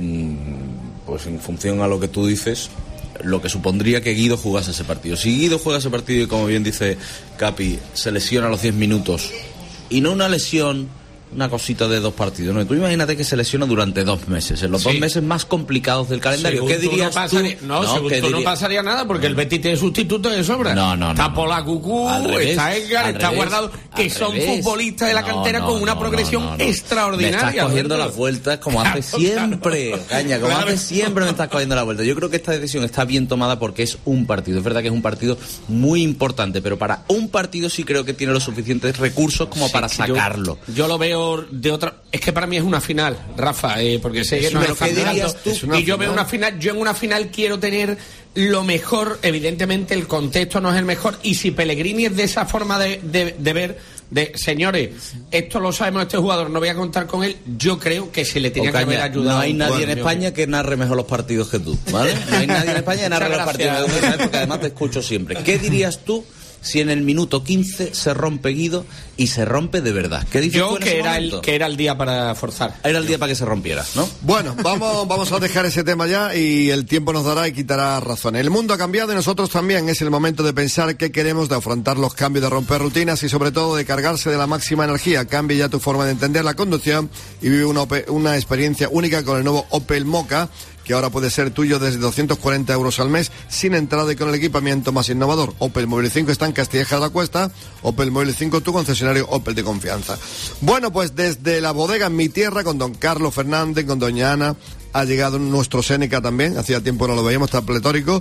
pues en función a lo que tú dices, lo que supondría que Guido jugase ese partido. Si Guido juega ese partido y, como bien dice Capi, se lesiona a los diez minutos, y no una lesión, una cosita de dos partidos, no, tú imagínate que se lesiona durante dos meses, en los sí. dos meses más complicados del calendario. Según ¿Qué dirías no pasaría, tú? No, no según tú diría... no pasaría nada, porque el Betis tiene sustitutos de sobra. No, no, no. Está no, Pola Cucú, está Edgar, está revés, Guardado, que son revés. futbolistas de la no, cantera no, con una no, progresión no, no, no. extraordinaria. Me estás cogiendo Alberto. las vueltas como hace siempre, Caña, como Claro. hace siempre me estás cogiendo la vuelta. Yo creo que esta decisión está bien tomada porque es un partido. Es verdad que es un partido muy importante, pero para un partido sí creo que tiene los suficientes recursos como Sí, para sacarlo. Yo, yo lo veo de otra... Es que para mí es una final, Rafa, eh, porque sé que no pero es ¿qué dirías tú? Y yo final. veo una final, yo en una final quiero tener lo mejor, evidentemente el contexto no es el mejor, y si Pellegrini es de esa forma de, de, de ver, de señores, esto lo sabemos, este jugador, no voy a contar con él, yo creo que se le tenía Ocaña, que haber ayudado. no hay nadie Bueno, en España que narre mejor los partidos que tú, ¿vale? No hay nadie en España que narre los partidos que tú, ¿sabes? Porque además te escucho siempre. ¿Qué dirías tú si en el minuto quince se rompe Guido y se rompe de verdad? ¿Qué dices Yo tú en que ese era, momento? el, que era el día para forzar. Era el día para que se rompiera, ¿no? Bueno, vamos, vamos a dejar ese tema ya y el tiempo nos dará y quitará razón. El mundo ha cambiado y nosotros también. Es el momento de pensar qué queremos, de afrontar los cambios, de romper rutinas y sobre todo de cargarse de la máxima energía. Cambia ya tu forma de entender la conducción y vive una, una experiencia única con el nuevo Opel Mokka, que ahora puede ser tuyo desde doscientos cuarenta euros al mes, sin entrada y con el equipamiento más innovador. Opel Móvil cinco está en Castilleja de la Cuesta. Opel Móvil cinco, tu concesionario Opel de confianza. Bueno, pues desde la bodega en mi tierra, con don Carlos Fernández, con doña Ana, ha llegado nuestro Seneca también. Hacía tiempo no lo veíamos, está pletórico.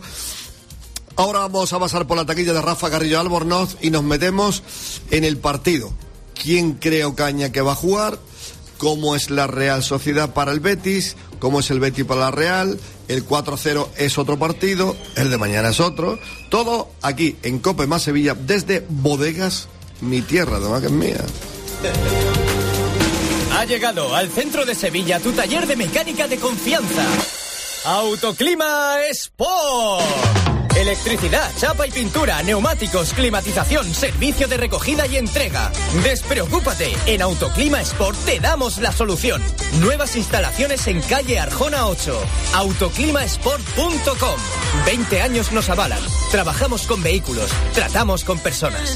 Ahora vamos a pasar por la taquilla de Rafa Carrillo Albornoz y nos metemos en el partido. ¿Quién cree Ocaña que va a jugar? ¿Cómo es la Real Sociedad para el Betis? ¿Cómo es el Betis para la Real? El cuatro cero es otro partido, el de mañana es otro. Todo aquí en Cope más Sevilla, desde Bodegas, mi tierra, además que es mía. Ha llegado al centro de Sevilla tu taller de mecánica de confianza. Autoclima Sport. Electricidad, chapa y pintura, neumáticos, climatización, servicio de recogida y entrega. Despreocúpate, en Autoclima Sport te damos la solución. Nuevas instalaciones en calle Arjona ocho. autoclimasport punto com. veinte años nos avalan. Trabajamos con vehículos, tratamos con personas.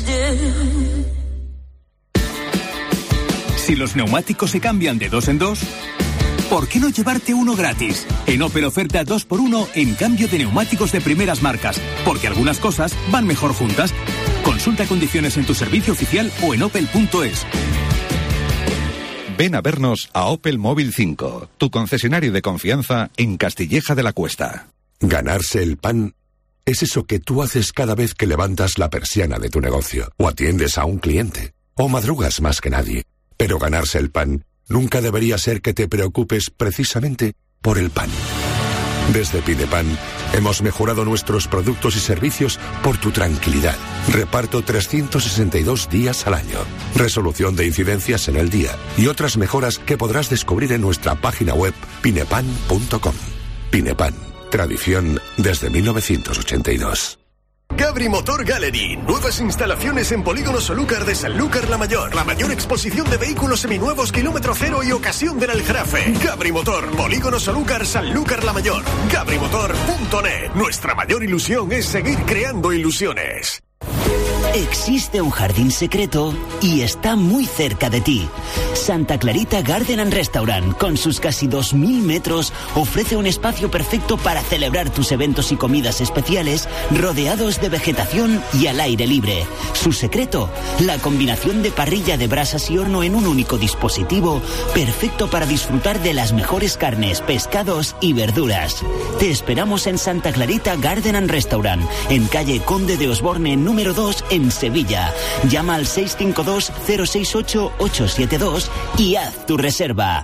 Si los neumáticos se cambian de dos en dos, ¿por qué no llevarte uno gratis? En Opel oferta dos por uno en cambio de neumáticos de primeras marcas, porque algunas cosas van mejor juntas. Consulta condiciones en tu servicio oficial o en opel punto es. Ven a vernos a Opel Móvil cinco, tu concesionario de confianza en Castilleja de la Cuesta. Ganarse el pan es eso que tú haces cada vez que levantas la persiana de tu negocio, o atiendes a un cliente, o madrugas más que nadie. Pero ganarse el pan nunca debería ser que te preocupes precisamente por el pan. Desde Pidepan hemos mejorado nuestros productos y servicios por tu tranquilidad. Reparto trescientos sesenta y dos días al año. Resolución de incidencias en el día y otras mejoras que podrás descubrir en nuestra página web pinepan punto com. Pinepan, tradición desde mil novecientos ochenta y dos. Gabri Motor Gallery, nuevas instalaciones en Polígono Solúcar de Sanlúcar la Mayor. La mayor exposición de vehículos seminuevos, kilómetro cero y ocasión del Aljarafe. Gabri Motor, Polígono Solúcar, Sanlúcar la Mayor. Gabri Motor punto net. Nuestra mayor ilusión es seguir creando ilusiones. Existe un jardín secreto y está muy cerca de ti. Santa Clarita Garden and Restaurant, con sus casi dos mil metros, ofrece un espacio perfecto para celebrar tus eventos y comidas especiales, rodeados de vegetación y al aire libre. Su secreto, la combinación de parrilla de brasas y horno en un único dispositivo, perfecto para disfrutar de las mejores carnes, pescados y verduras. Te esperamos en Santa Clarita Garden and Restaurant, en calle Conde de Osborne número dos, en Sevilla. Llama al seis cinco dos, cero seis ocho, ocho siete dos y haz tu reserva.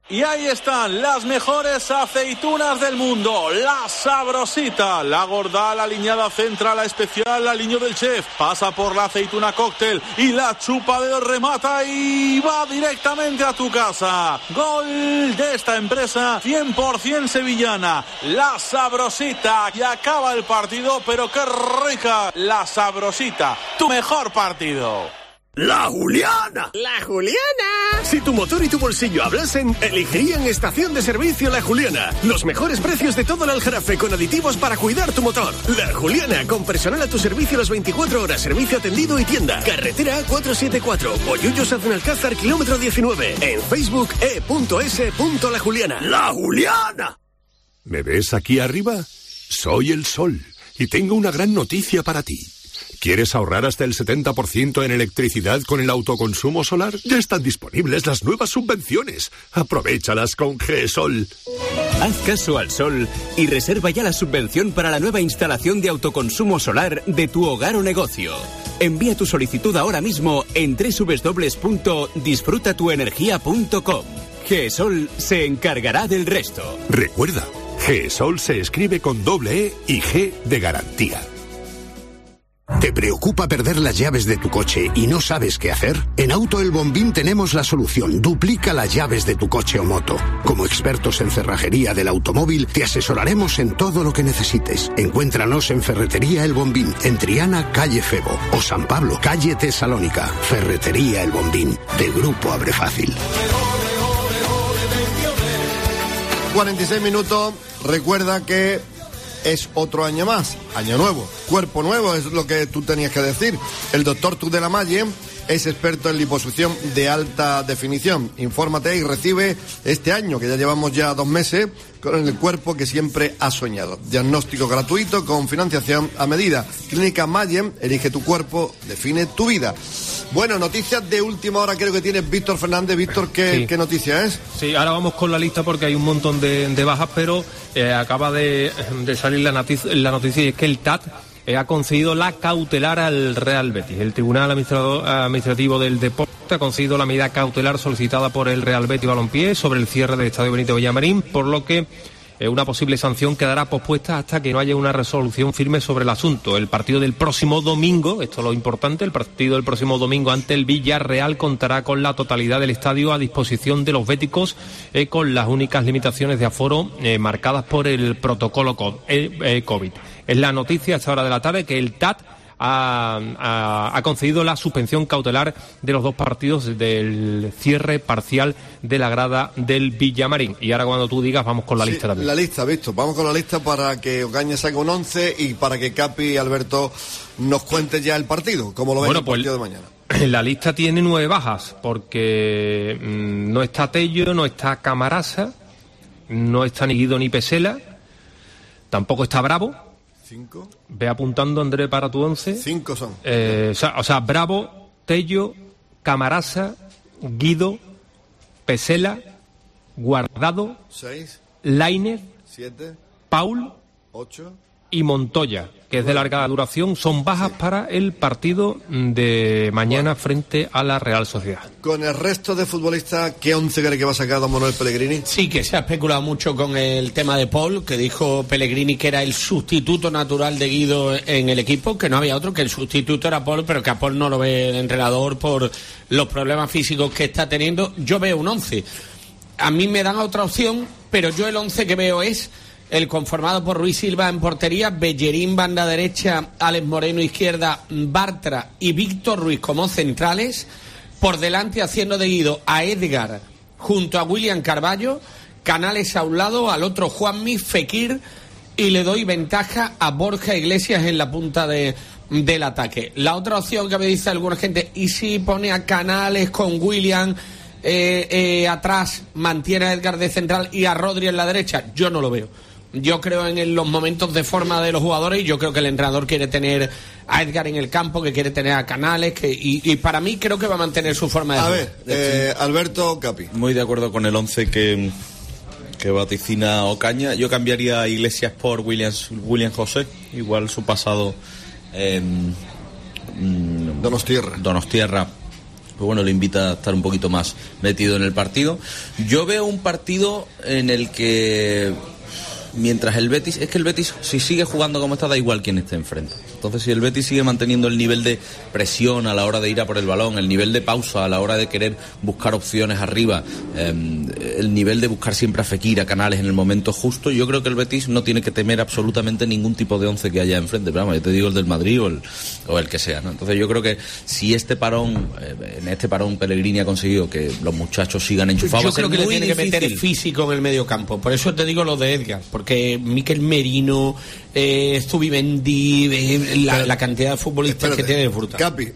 Y ahí están las mejores aceitunas del mundo, la Sabrosita, la gorda, la aliñada central, la especial, la aliño del chef, pasa por la aceituna cóctel y la chupa de remata y va directamente a tu casa. Gol de esta empresa cien por ciento sevillana, la Sabrosita, y acaba el partido, pero qué rica, la Sabrosita, tu mejor partido. ¡La Juliana! ¡La Juliana! Si tu motor y tu bolsillo hablasen, elegirían Estación de Servicio La Juliana. Los mejores precios de todo el Aljarafe con aditivos para cuidar tu motor. La Juliana, con personal a tu servicio las veinticuatro horas, servicio atendido y tienda. Carretera A cuatrocientos setenta y cuatro, Hoyullos Aznalcázar, kilómetro diecinueve. En Facebook, e punto ese punto la Juliana. ¡La Juliana! ¿Me ves aquí arriba? Soy el Sol y tengo una gran noticia para ti. ¿Quieres ahorrar hasta el setenta por ciento en electricidad con el autoconsumo solar? Ya están disponibles las nuevas subvenciones. Aprovéchalas con GESOL. Haz caso al sol y reserva ya la subvención para la nueva instalación de autoconsumo solar de tu hogar o negocio. Envía tu solicitud ahora mismo en doble u doble u doble u punto disfruta tu energía punto com. GESOL se encargará del resto. Recuerda, GESOL se escribe con doble E y G de garantía. ¿Te preocupa perder las llaves de tu coche y no sabes qué hacer? En Auto El Bombín tenemos la solución. Duplica las llaves de tu coche o moto. Como expertos en cerrajería del automóvil, te asesoraremos en todo lo que necesites. Encuéntranos en Ferretería El Bombín, en Triana, calle Febo, o San Pablo, calle Tesalónica. Ferretería El Bombín, de Grupo Abre Fácil. cuarenta y seis minutos. Recuerda que es otro año más, año nuevo, cuerpo nuevo, es lo que tú tenías que decir. El doctor Tudelamalle es experto en liposucción de alta definición. Infórmate y recibe este año, que ya llevamos ya dos meses, con el cuerpo que siempre has soñado. Diagnóstico gratuito con financiación a medida. Clínica Mayen, elige tu cuerpo, define tu vida. Bueno, noticias de última hora creo que tiene Víctor Fernández. Víctor, ¿qué, sí. ¿qué noticia es? Sí, ahora vamos con la lista porque hay un montón de, de bajas, pero eh, acaba de, de salir la noticia, la noticia y es que el T A T eh, ha concedido la cautelar al Real Betis. El Tribunal Administrativo del Deporte ha concedido la medida cautelar solicitada por el Real Betis Balompié sobre el cierre del Estadio Benito Villamarín, por lo que Eh, una posible sanción quedará pospuesta hasta que no haya una resolución firme sobre el asunto. El partido del próximo domingo, esto es lo importante, el partido del próximo domingo ante el Villarreal contará con la totalidad del estadio a disposición de los béticos, eh, con las únicas limitaciones de aforo eh, marcadas por el protocolo COVID. Es la noticia a esta hora de la tarde que el T A T Ha, ha, ha concedido la suspensión cautelar de los dos partidos del cierre parcial de la grada del Villamarín. Y ahora cuando tú digas vamos con la sí, lista también. La lista, visto. Vamos con la lista para que Ocaña saque un once y para que Capi y Alberto nos cuente ya el partido, como lo ven bueno, el partido pues, de mañana. La lista tiene nueve bajas porque mmm, no está Tello, no está Camarasa, no está ni Guido ni Pesela, tampoco está Bravo. Cinco. Ve apuntando, André, para tu once. Cinco son. Eh, o, sea, o sea, Bravo, Tello, Camarasa, Guido, Pesela, Guardado. Seis. Lainez. Siete. Paul. Ocho. Y Montoya, que es de larga duración, son bajas sí. para el partido de mañana bueno. frente a la Real Sociedad. Con el resto de futbolistas, ¿qué once cree que va a sacar don Manuel Pellegrini? Sí, que se ha especulado mucho con el tema de Paul, que dijo Pellegrini que era el sustituto natural de Guido en el equipo, que no había otro, que el sustituto era Paul, pero que a Paul no lo ve el entrenador por los problemas físicos que está teniendo. Yo veo un once. A mí me dan otra opción, pero yo el once que veo es el conformado por Ruiz Silva en portería, Bellerín banda derecha, Alex Moreno izquierda, Bartra y Víctor Ruiz como centrales, por delante haciendo de Guido a Edgar junto a William Carballo, Canales a un lado, al otro Juanmi, Fekir, y le doy ventaja a Borja Iglesias en la punta de, del ataque. La otra opción que me dice alguna gente, ¿y si pone a Canales con William eh, eh, atrás, mantiene a Edgar de central y a Rodri en la derecha? Yo no lo veo. Yo creo en el, los momentos de forma de los jugadores y yo creo que el entrenador quiere tener a Edgar en el campo, que quiere tener a Canales, que y, y para mí creo que va a mantener su forma de a jugar. ver, eh, Alberto Capi. Muy de acuerdo con el once que, que vaticina Ocaña. Yo cambiaría a Iglesias por Williams, William José, igual su pasado en Donostierra. Donostierra pues bueno, le invita a estar un poquito más metido en el partido. Yo veo un partido en el que, mientras el Betis, es que el Betis, si sigue jugando como está, da igual quién esté enfrente. Entonces, si el Betis sigue manteniendo el nivel de presión a la hora de ir a por el balón, el nivel de pausa a la hora de querer buscar opciones arriba, eh, el nivel de buscar siempre a Fekir, a Canales en el momento justo, yo creo que el Betis no tiene que temer absolutamente ningún tipo de once que haya enfrente. Pero vamos, yo te digo el del Madrid o el, o el que sea, ¿no? Entonces yo creo que si este parón, eh, en este parón Pellegrini ha conseguido que los muchachos sigan enchufados, yo creo que le tiene difícil. que meter físico en el medio campo. Por eso te digo lo de Edgar, porque Mikel Merino, eh, Zubimendi, eh, la, la cantidad de futbolistas Espérate, que tiene de fruta. Capi,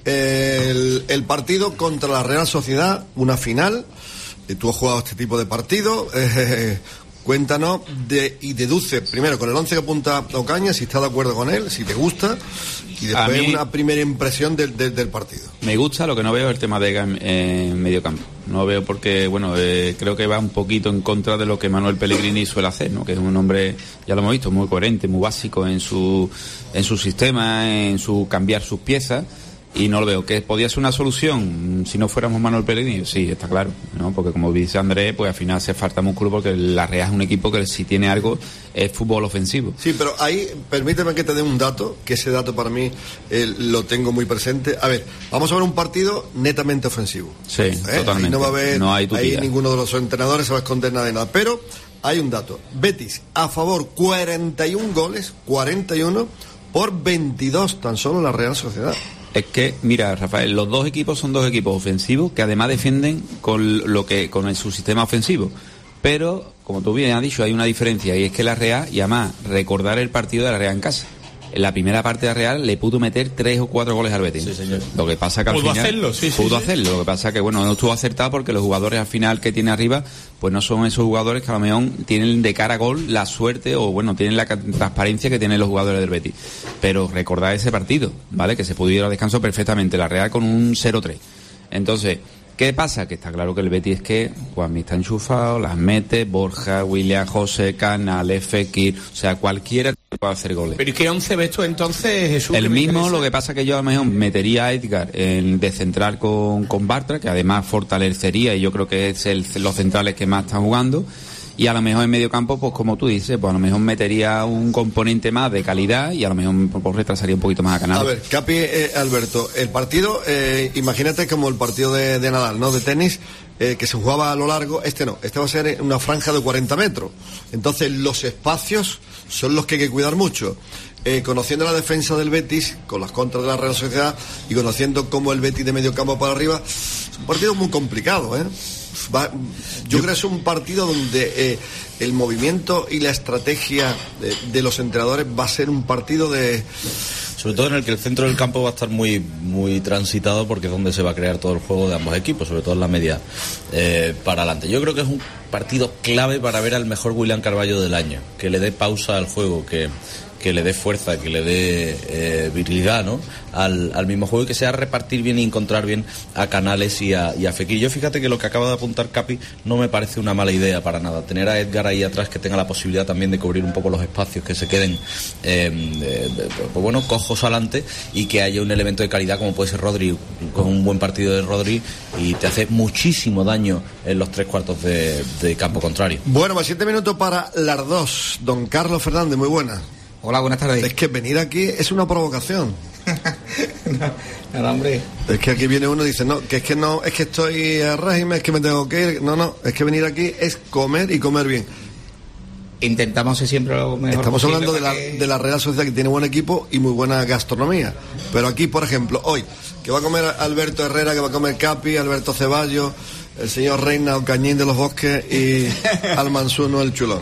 el, el partido contra la Real Sociedad, una final, eh, tú has jugado este tipo de partido, eh, cuéntanos de, y deduce primero con el once que apunta Ocaña, si estás de acuerdo con él, si te gusta, y después mí, una primera impresión del, del, del partido. Me gusta, lo que no veo es el tema de en, en medio campo. No veo porque, bueno, eh, creo que va un poquito en contra de lo que Manuel Pellegrini suele hacer, ¿no? Que es un hombre, ya lo hemos visto, muy coherente, muy básico en su en su sistema, en su cambiar sus piezas, y no lo veo. ¿Que podía ser una solución si no fuéramos Manuel Pellegrini? Sí, está claro, ¿no? Porque como dice Andrés, pues al final hace falta músculo, porque la Real es un equipo que si tiene algo es fútbol ofensivo. Sí, pero ahí permíteme que te dé un dato, que ese dato para mí eh, lo tengo muy presente. A ver, vamos a ver un partido netamente ofensivo. Sí, ¿eh? totalmente. Ahí no va a haber, no hay ahí ninguno de los entrenadores se va a esconder nada de nada, pero hay un dato. Betis a favor cuarenta y uno goles, cuarenta y uno por veintidós tan solo la Real Sociedad. Es que, mira, Rafael, los dos equipos son dos equipos ofensivos que además defienden con lo que con el, su sistema ofensivo. Pero, como tú bien has dicho, hay una diferencia, y es que la Real, y además recordar el partido de la Real en casa. En la primera parte de la Real le pudo meter tres o cuatro goles al Betis. Sí, señor. Lo que pasa que al pudo final hacerlo, sí, pudo sí, hacerlo. Lo que pasa que, bueno, no estuvo acertado porque los jugadores al final que tiene arriba, pues no son esos jugadores que a lo mejor tienen de cara a gol la suerte o, bueno, tienen la transparencia que tienen los jugadores del Betis. Pero recordar ese partido, ¿vale? Que se pudo ir a descanso perfectamente. La Real con un cero tres. Entonces, ¿qué pasa? Que está claro que el Betis es que Juanmi está enchufado, las mete, Borja, William, José, Canales, Fekir, o sea, cualquiera puede hacer goles. ¿Pero y qué once ves tú entonces, Jesús? El mismo, lo que pasa que yo a lo mejor metería a Edgar en, de central con, con Bartra, que además fortalecería, y yo creo que es el, los centrales que más están jugando. Y a lo mejor en medio campo, pues como tú dices, pues a lo mejor metería un componente más de calidad y a lo mejor pues, retrasaría un poquito más a Canales. A ver, Capi, eh, Alberto, el partido, eh, imagínate como el partido de, de Nadal, ¿no? De tenis, eh, que se jugaba a lo largo, este no, este va a ser una franja de cuarenta metros. Entonces los espacios son los que hay que cuidar mucho. Eh, conociendo la defensa del Betis, con las contras de la Real Sociedad y conociendo cómo el Betis de medio campo para arriba, es un partido muy complicado, ¿eh? Va, yo, yo creo que es un partido donde eh, el movimiento y la estrategia de, de los entrenadores va a ser un partido de... Sobre todo en el que el centro del campo va a estar muy muy transitado, porque es donde se va a crear todo el juego de ambos equipos, sobre todo en la media eh, para adelante. Yo creo que es un partido clave para ver al mejor William Carballo del año, que le dé pausa al juego, que... que le dé fuerza, que le dé eh, virilidad, ¿no? Al, al mismo juego, y que sea repartir bien y encontrar bien a Canales y a, y a Fekir. Yo fíjate que lo que acaba de apuntar Capi no me parece una mala idea para nada. Tener a Edgar ahí atrás, que tenga la posibilidad también de cubrir un poco los espacios que se queden eh, eh, pues bueno, cojos adelante, y que haya un elemento de calidad como puede ser Rodri, con un buen partido de Rodri, y te hace muchísimo daño en los tres cuartos de, de campo contrario. Bueno, más siete minutos para las dos. Don Carlos Fernández, muy buena. Hola, buenas tardes. Es que venir aquí es una provocación. no, no, hombre. Es que aquí viene uno y dice, no, que es que no, es que estoy a régimen, es que me tengo que ir. No, no, es que venir aquí es comer y comer bien. Intentamos ser siempre lo mejor. Estamos hablando de la, que... de la Real Sociedad, que tiene buen equipo y muy buena gastronomía. Pero aquí, por ejemplo, hoy, que va a comer Alberto Herrera, que va a comer Capi, Alberto Ceballos, el señor Reina Ocañín de los Bosques y Almanzuno el Chulón.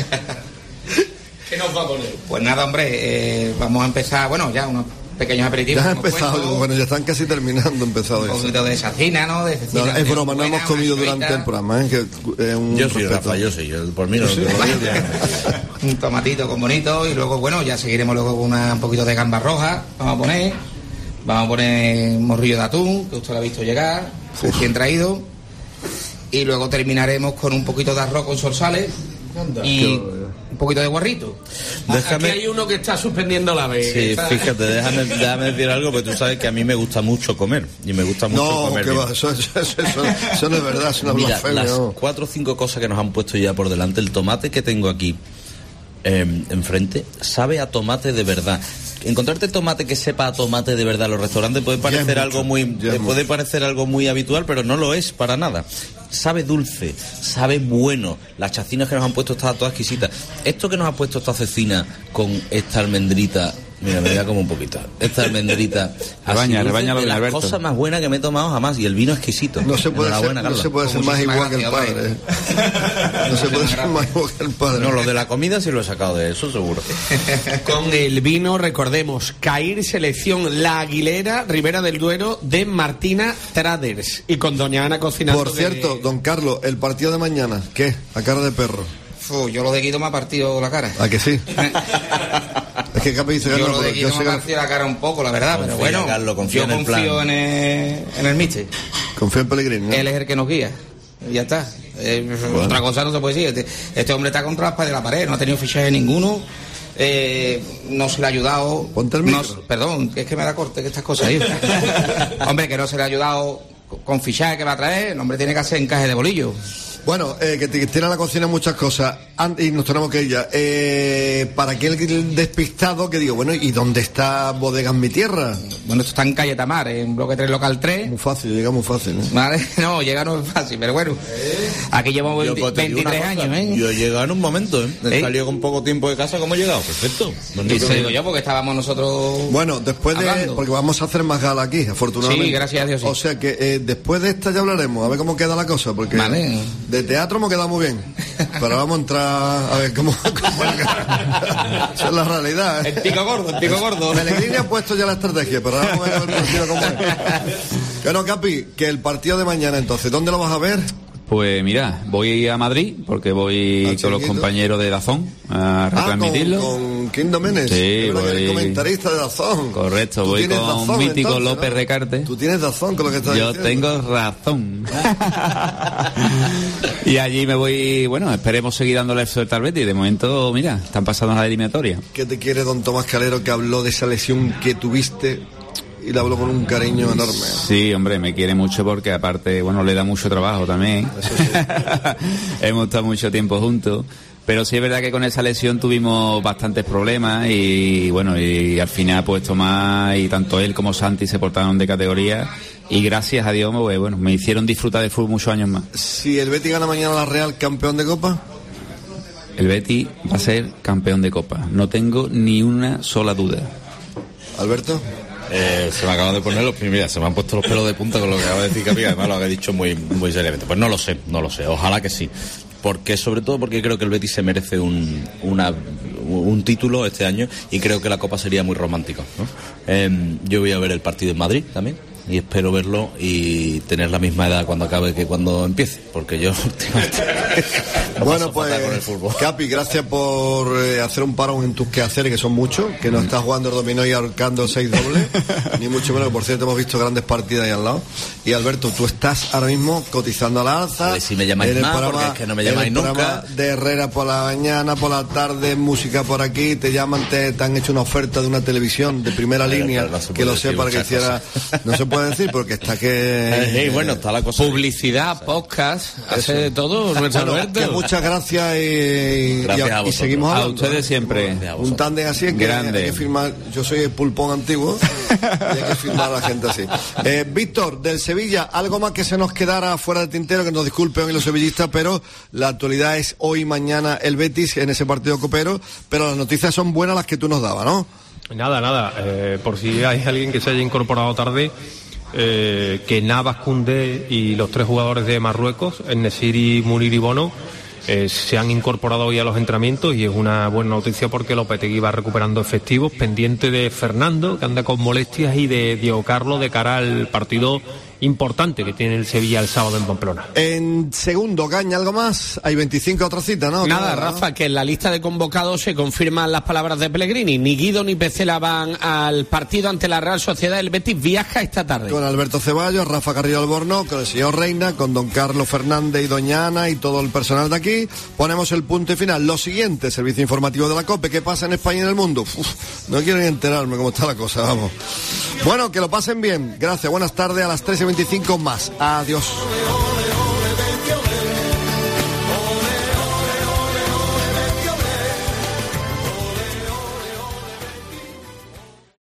¿Qué nos va a poner? Pues nada, hombre, eh, vamos a empezar, bueno, ya unos pequeños aperitivos. Ya ha empezado, cuento, bueno, ya están casi terminando, empezado un poquito de sacina, ¿no? De cecina, no, es broma, no hemos comido buena, durante el programa, ¿eh? Que, eh, un yo soy respeto. Rafa, yo sí, yo, por mí no. ¿Sí? Un tomatito con bonito, y luego, bueno, ya seguiremos luego con una, un poquito de gambas rojas, vamos a poner, vamos a poner morrillo de atún, que usted lo ha visto llegar, recién traído, y luego terminaremos con un poquito de arroz con sorsales. Anda, y un poquito de guarrito. Déjame... Aquí hay uno que está suspendiendo la vez. Sí, está... fíjate, déjame, déjame decir algo, porque tú sabes que a mí me gusta mucho comer, y me gusta mucho no, comer. No, eso, eso, eso, eso, eso no es verdad, es una Mira, blasfemia. las no. cuatro o cinco cosas que nos han puesto ya por delante, el tomate que tengo aquí eh, enfrente, sabe a tomate de verdad. Encontrarte tomate que sepa a tomate de verdad en los restaurantes puede parecer algo muy eh, puede parecer algo muy habitual, pero no lo es para nada. Sabe dulce, sabe bueno. Las chacinas que nos han puesto están todas exquisitas. Esto que nos ha puesto esta cecina con esta almendrita, mira, me da como un poquito. Esta almendrita, rebaña, rebaña de las Alberto. cosas más buenas que me he tomado jamás, y el vino exquisito. No se puede ser, no se puede ser más igual que el padre. No se puede ser más igual que el padre. No, lo de la comida sí lo he sacado de eso, seguro. Con el vino, recordemos, Cair Selección La Aguilera, Ribera del Duero, de Martina Traders. Y con doña Ana cocinando. Por cierto, de... don Carlos, el partido de mañana, ¿qué? A cara de perro. Uf, yo lo de Guido me ha partido la cara. ¿A que sí? Es que Capi dice que yo no, lo de Guido yo me sé ha que... partido la cara un poco, la verdad, Confía, pero bueno, Carlos, confía yo en el confío plan. en el, en el míster. Confío en Pellegrini, ¿no? Él es el que nos guía. Y ya está. Eh, bueno. Otra cosa no se puede decir. Este, este hombre está contra las paredes de la pared, no ha tenido fichaje ninguno. Eh, no se le ha ayudado. Ponte el micro. No, perdón, que es que me da corte que estas cosas ahí. Hombre, que no se le ha ayudado con fichaje que va a traer. El hombre tiene que hacer encaje de bolillo. Bueno, eh, que, que tiene en la cocina muchas cosas y nos tenemos que ir ya. Eh, para aquel despistado que digo, bueno, ¿y dónde está Bodegas Mi Tierra? Bueno, esto está en calle Tamar, en bloque tres, local tres. Muy fácil, llega muy fácil, ¿eh? Vale, no, llega no es fácil, pero bueno. Aquí llevamos Yo, pues, te digo una veintitrés cosa, años, ¿eh? Yo he llegado en un momento, ¿eh? He ¿Eh? salido con poco tiempo de casa, ¿cómo he llegado? Perfecto. Y se digo yo, porque estábamos nosotros. Bueno, después de. hablando. Porque vamos a hacer más gala aquí, afortunadamente. Sí, gracias a Dios, sí. O sea que eh, después de esta ya hablaremos, a ver cómo queda la cosa, porque Vale. de teatro hemos quedado muy bien. Pero vamos a entrar a ver cómo. cómo esa es la realidad, ¿eh? El tico gordo, el tico gordo. Pellegrini ha puesto ya la estrategia, pero ahora vamos a ver el partido cómo es. Bueno, Capi, que el partido de mañana entonces, ¿dónde lo vas a ver? Pues mira, voy a Madrid porque voy ¿Ah, con los compañeros de Dazón a retransmitirlo. Ah, con, con Kim Doménez. Sí, voy... voy... el comentarista de Dazón. Correcto, Tú voy con Dazón, mítico entonces, López ¿no? Recarte. Tú tienes Dazón con lo que estás Yo diciendo. tengo razón. Y allí me voy, bueno, esperemos seguir dándole suerte al Betis. De momento, mira, están pasando la eliminatoria. ¿Qué te quiere don Tomás Calero, que habló de esa lesión que tuviste y la habló con un cariño enorme? Sí, hombre, me quiere mucho porque aparte, bueno, le da mucho trabajo también. Eso sí. Hemos estado mucho tiempo juntos. Pero sí es verdad que con esa lesión tuvimos bastantes problemas y bueno, y al final pues Tomás y tanto él como Santi se portaron de categoría y gracias a Dios pues, bueno, me hicieron disfrutar de fútbol muchos años más. Si el Betis gana mañana la Real, campeón de Copa. El Betis va a ser campeón de Copa, no tengo ni una sola duda. Alberto. Eh, se me acaban de poner los mira, se me han puesto los pelos de punta con lo que acaba de decir Capi, además lo había dicho muy, muy seriamente. Pues no lo sé, no lo sé, ojalá que sí. Porque, sobre todo porque creo que el Betis se merece un, una, un título este año y creo que la Copa sería muy romántica, ¿no? Eh, yo voy a ver el partido en Madrid también y espero verlo y tener la misma edad cuando acabe que cuando empiece, porque yo no bueno, pues Capi, gracias por eh, hacer un parón en tus quehaceres, que son muchos, que no estás jugando el dominó y ahorcando seis dobles, ni mucho menos, que por cierto hemos visto grandes partidas ahí al lado. Y Alberto, tú estás ahora mismo cotizando a la alza. A ver si me llamáis en el más, programa, porque es que no me llamáis en el nunca. programa de Herrera por la mañana, por la tarde, música por aquí, te llaman, te, te han hecho una oferta de una televisión de primera Pero, línea, pero no que lo sepa, que hiciera, cosas. No se puede decir porque está que... Eh, bueno, está la cosa. Publicidad, podcast, hace de todo, Roberto bueno, Alberto. que muchas gracias y, gracias y, a, a y seguimos a hablando. ustedes siempre. Un tándem así es que grande. hay que firmar. Yo soy el pulpón antiguo y hay que firmar a la gente así. Eh, Víctor, del Sevilla, algo más que se nos quedara fuera de tintero, que nos disculpen hoy los sevillistas, pero la actualidad es hoy y mañana el Betis en ese partido copero, pero las noticias son buenas las que tú nos dabas, ¿no? Nada, nada, eh, por si hay alguien que se haya incorporado tarde, eh, que Navas, Koundé y los tres jugadores de Marruecos, Nesiri, Munir y Bono, eh, se han incorporado hoy a los entrenamientos y es una buena noticia porque Lopetegui va recuperando efectivos, pendiente de Fernando, que anda con molestias, y de Diego Carlos de cara al partido importante que tiene el Sevilla el sábado en Pamplona. En segundo, Caña, ¿algo más? Hay veinticinco otras citas, ¿no? Nada, Claro, Rafa, ¿no? que en la lista de convocados se confirman las palabras de Pellegrini. Ni Guido ni Pecela van al partido ante la Real Sociedad. El Betis viaja esta tarde. Con Alberto Ceballos, Rafa Carrillo Albornoz, con el señor Reina, con don Carlos Fernández y doña Ana y todo el personal de aquí. Ponemos el punto y final. Lo siguiente, servicio informativo de la COPE. ¿Qué pasa en España y en el mundo? Uf, no quiero ni enterarme cómo está la cosa, vamos. Bueno, que lo pasen bien. Gracias, buenas tardes. A las tres y veinticinco más. Adiós.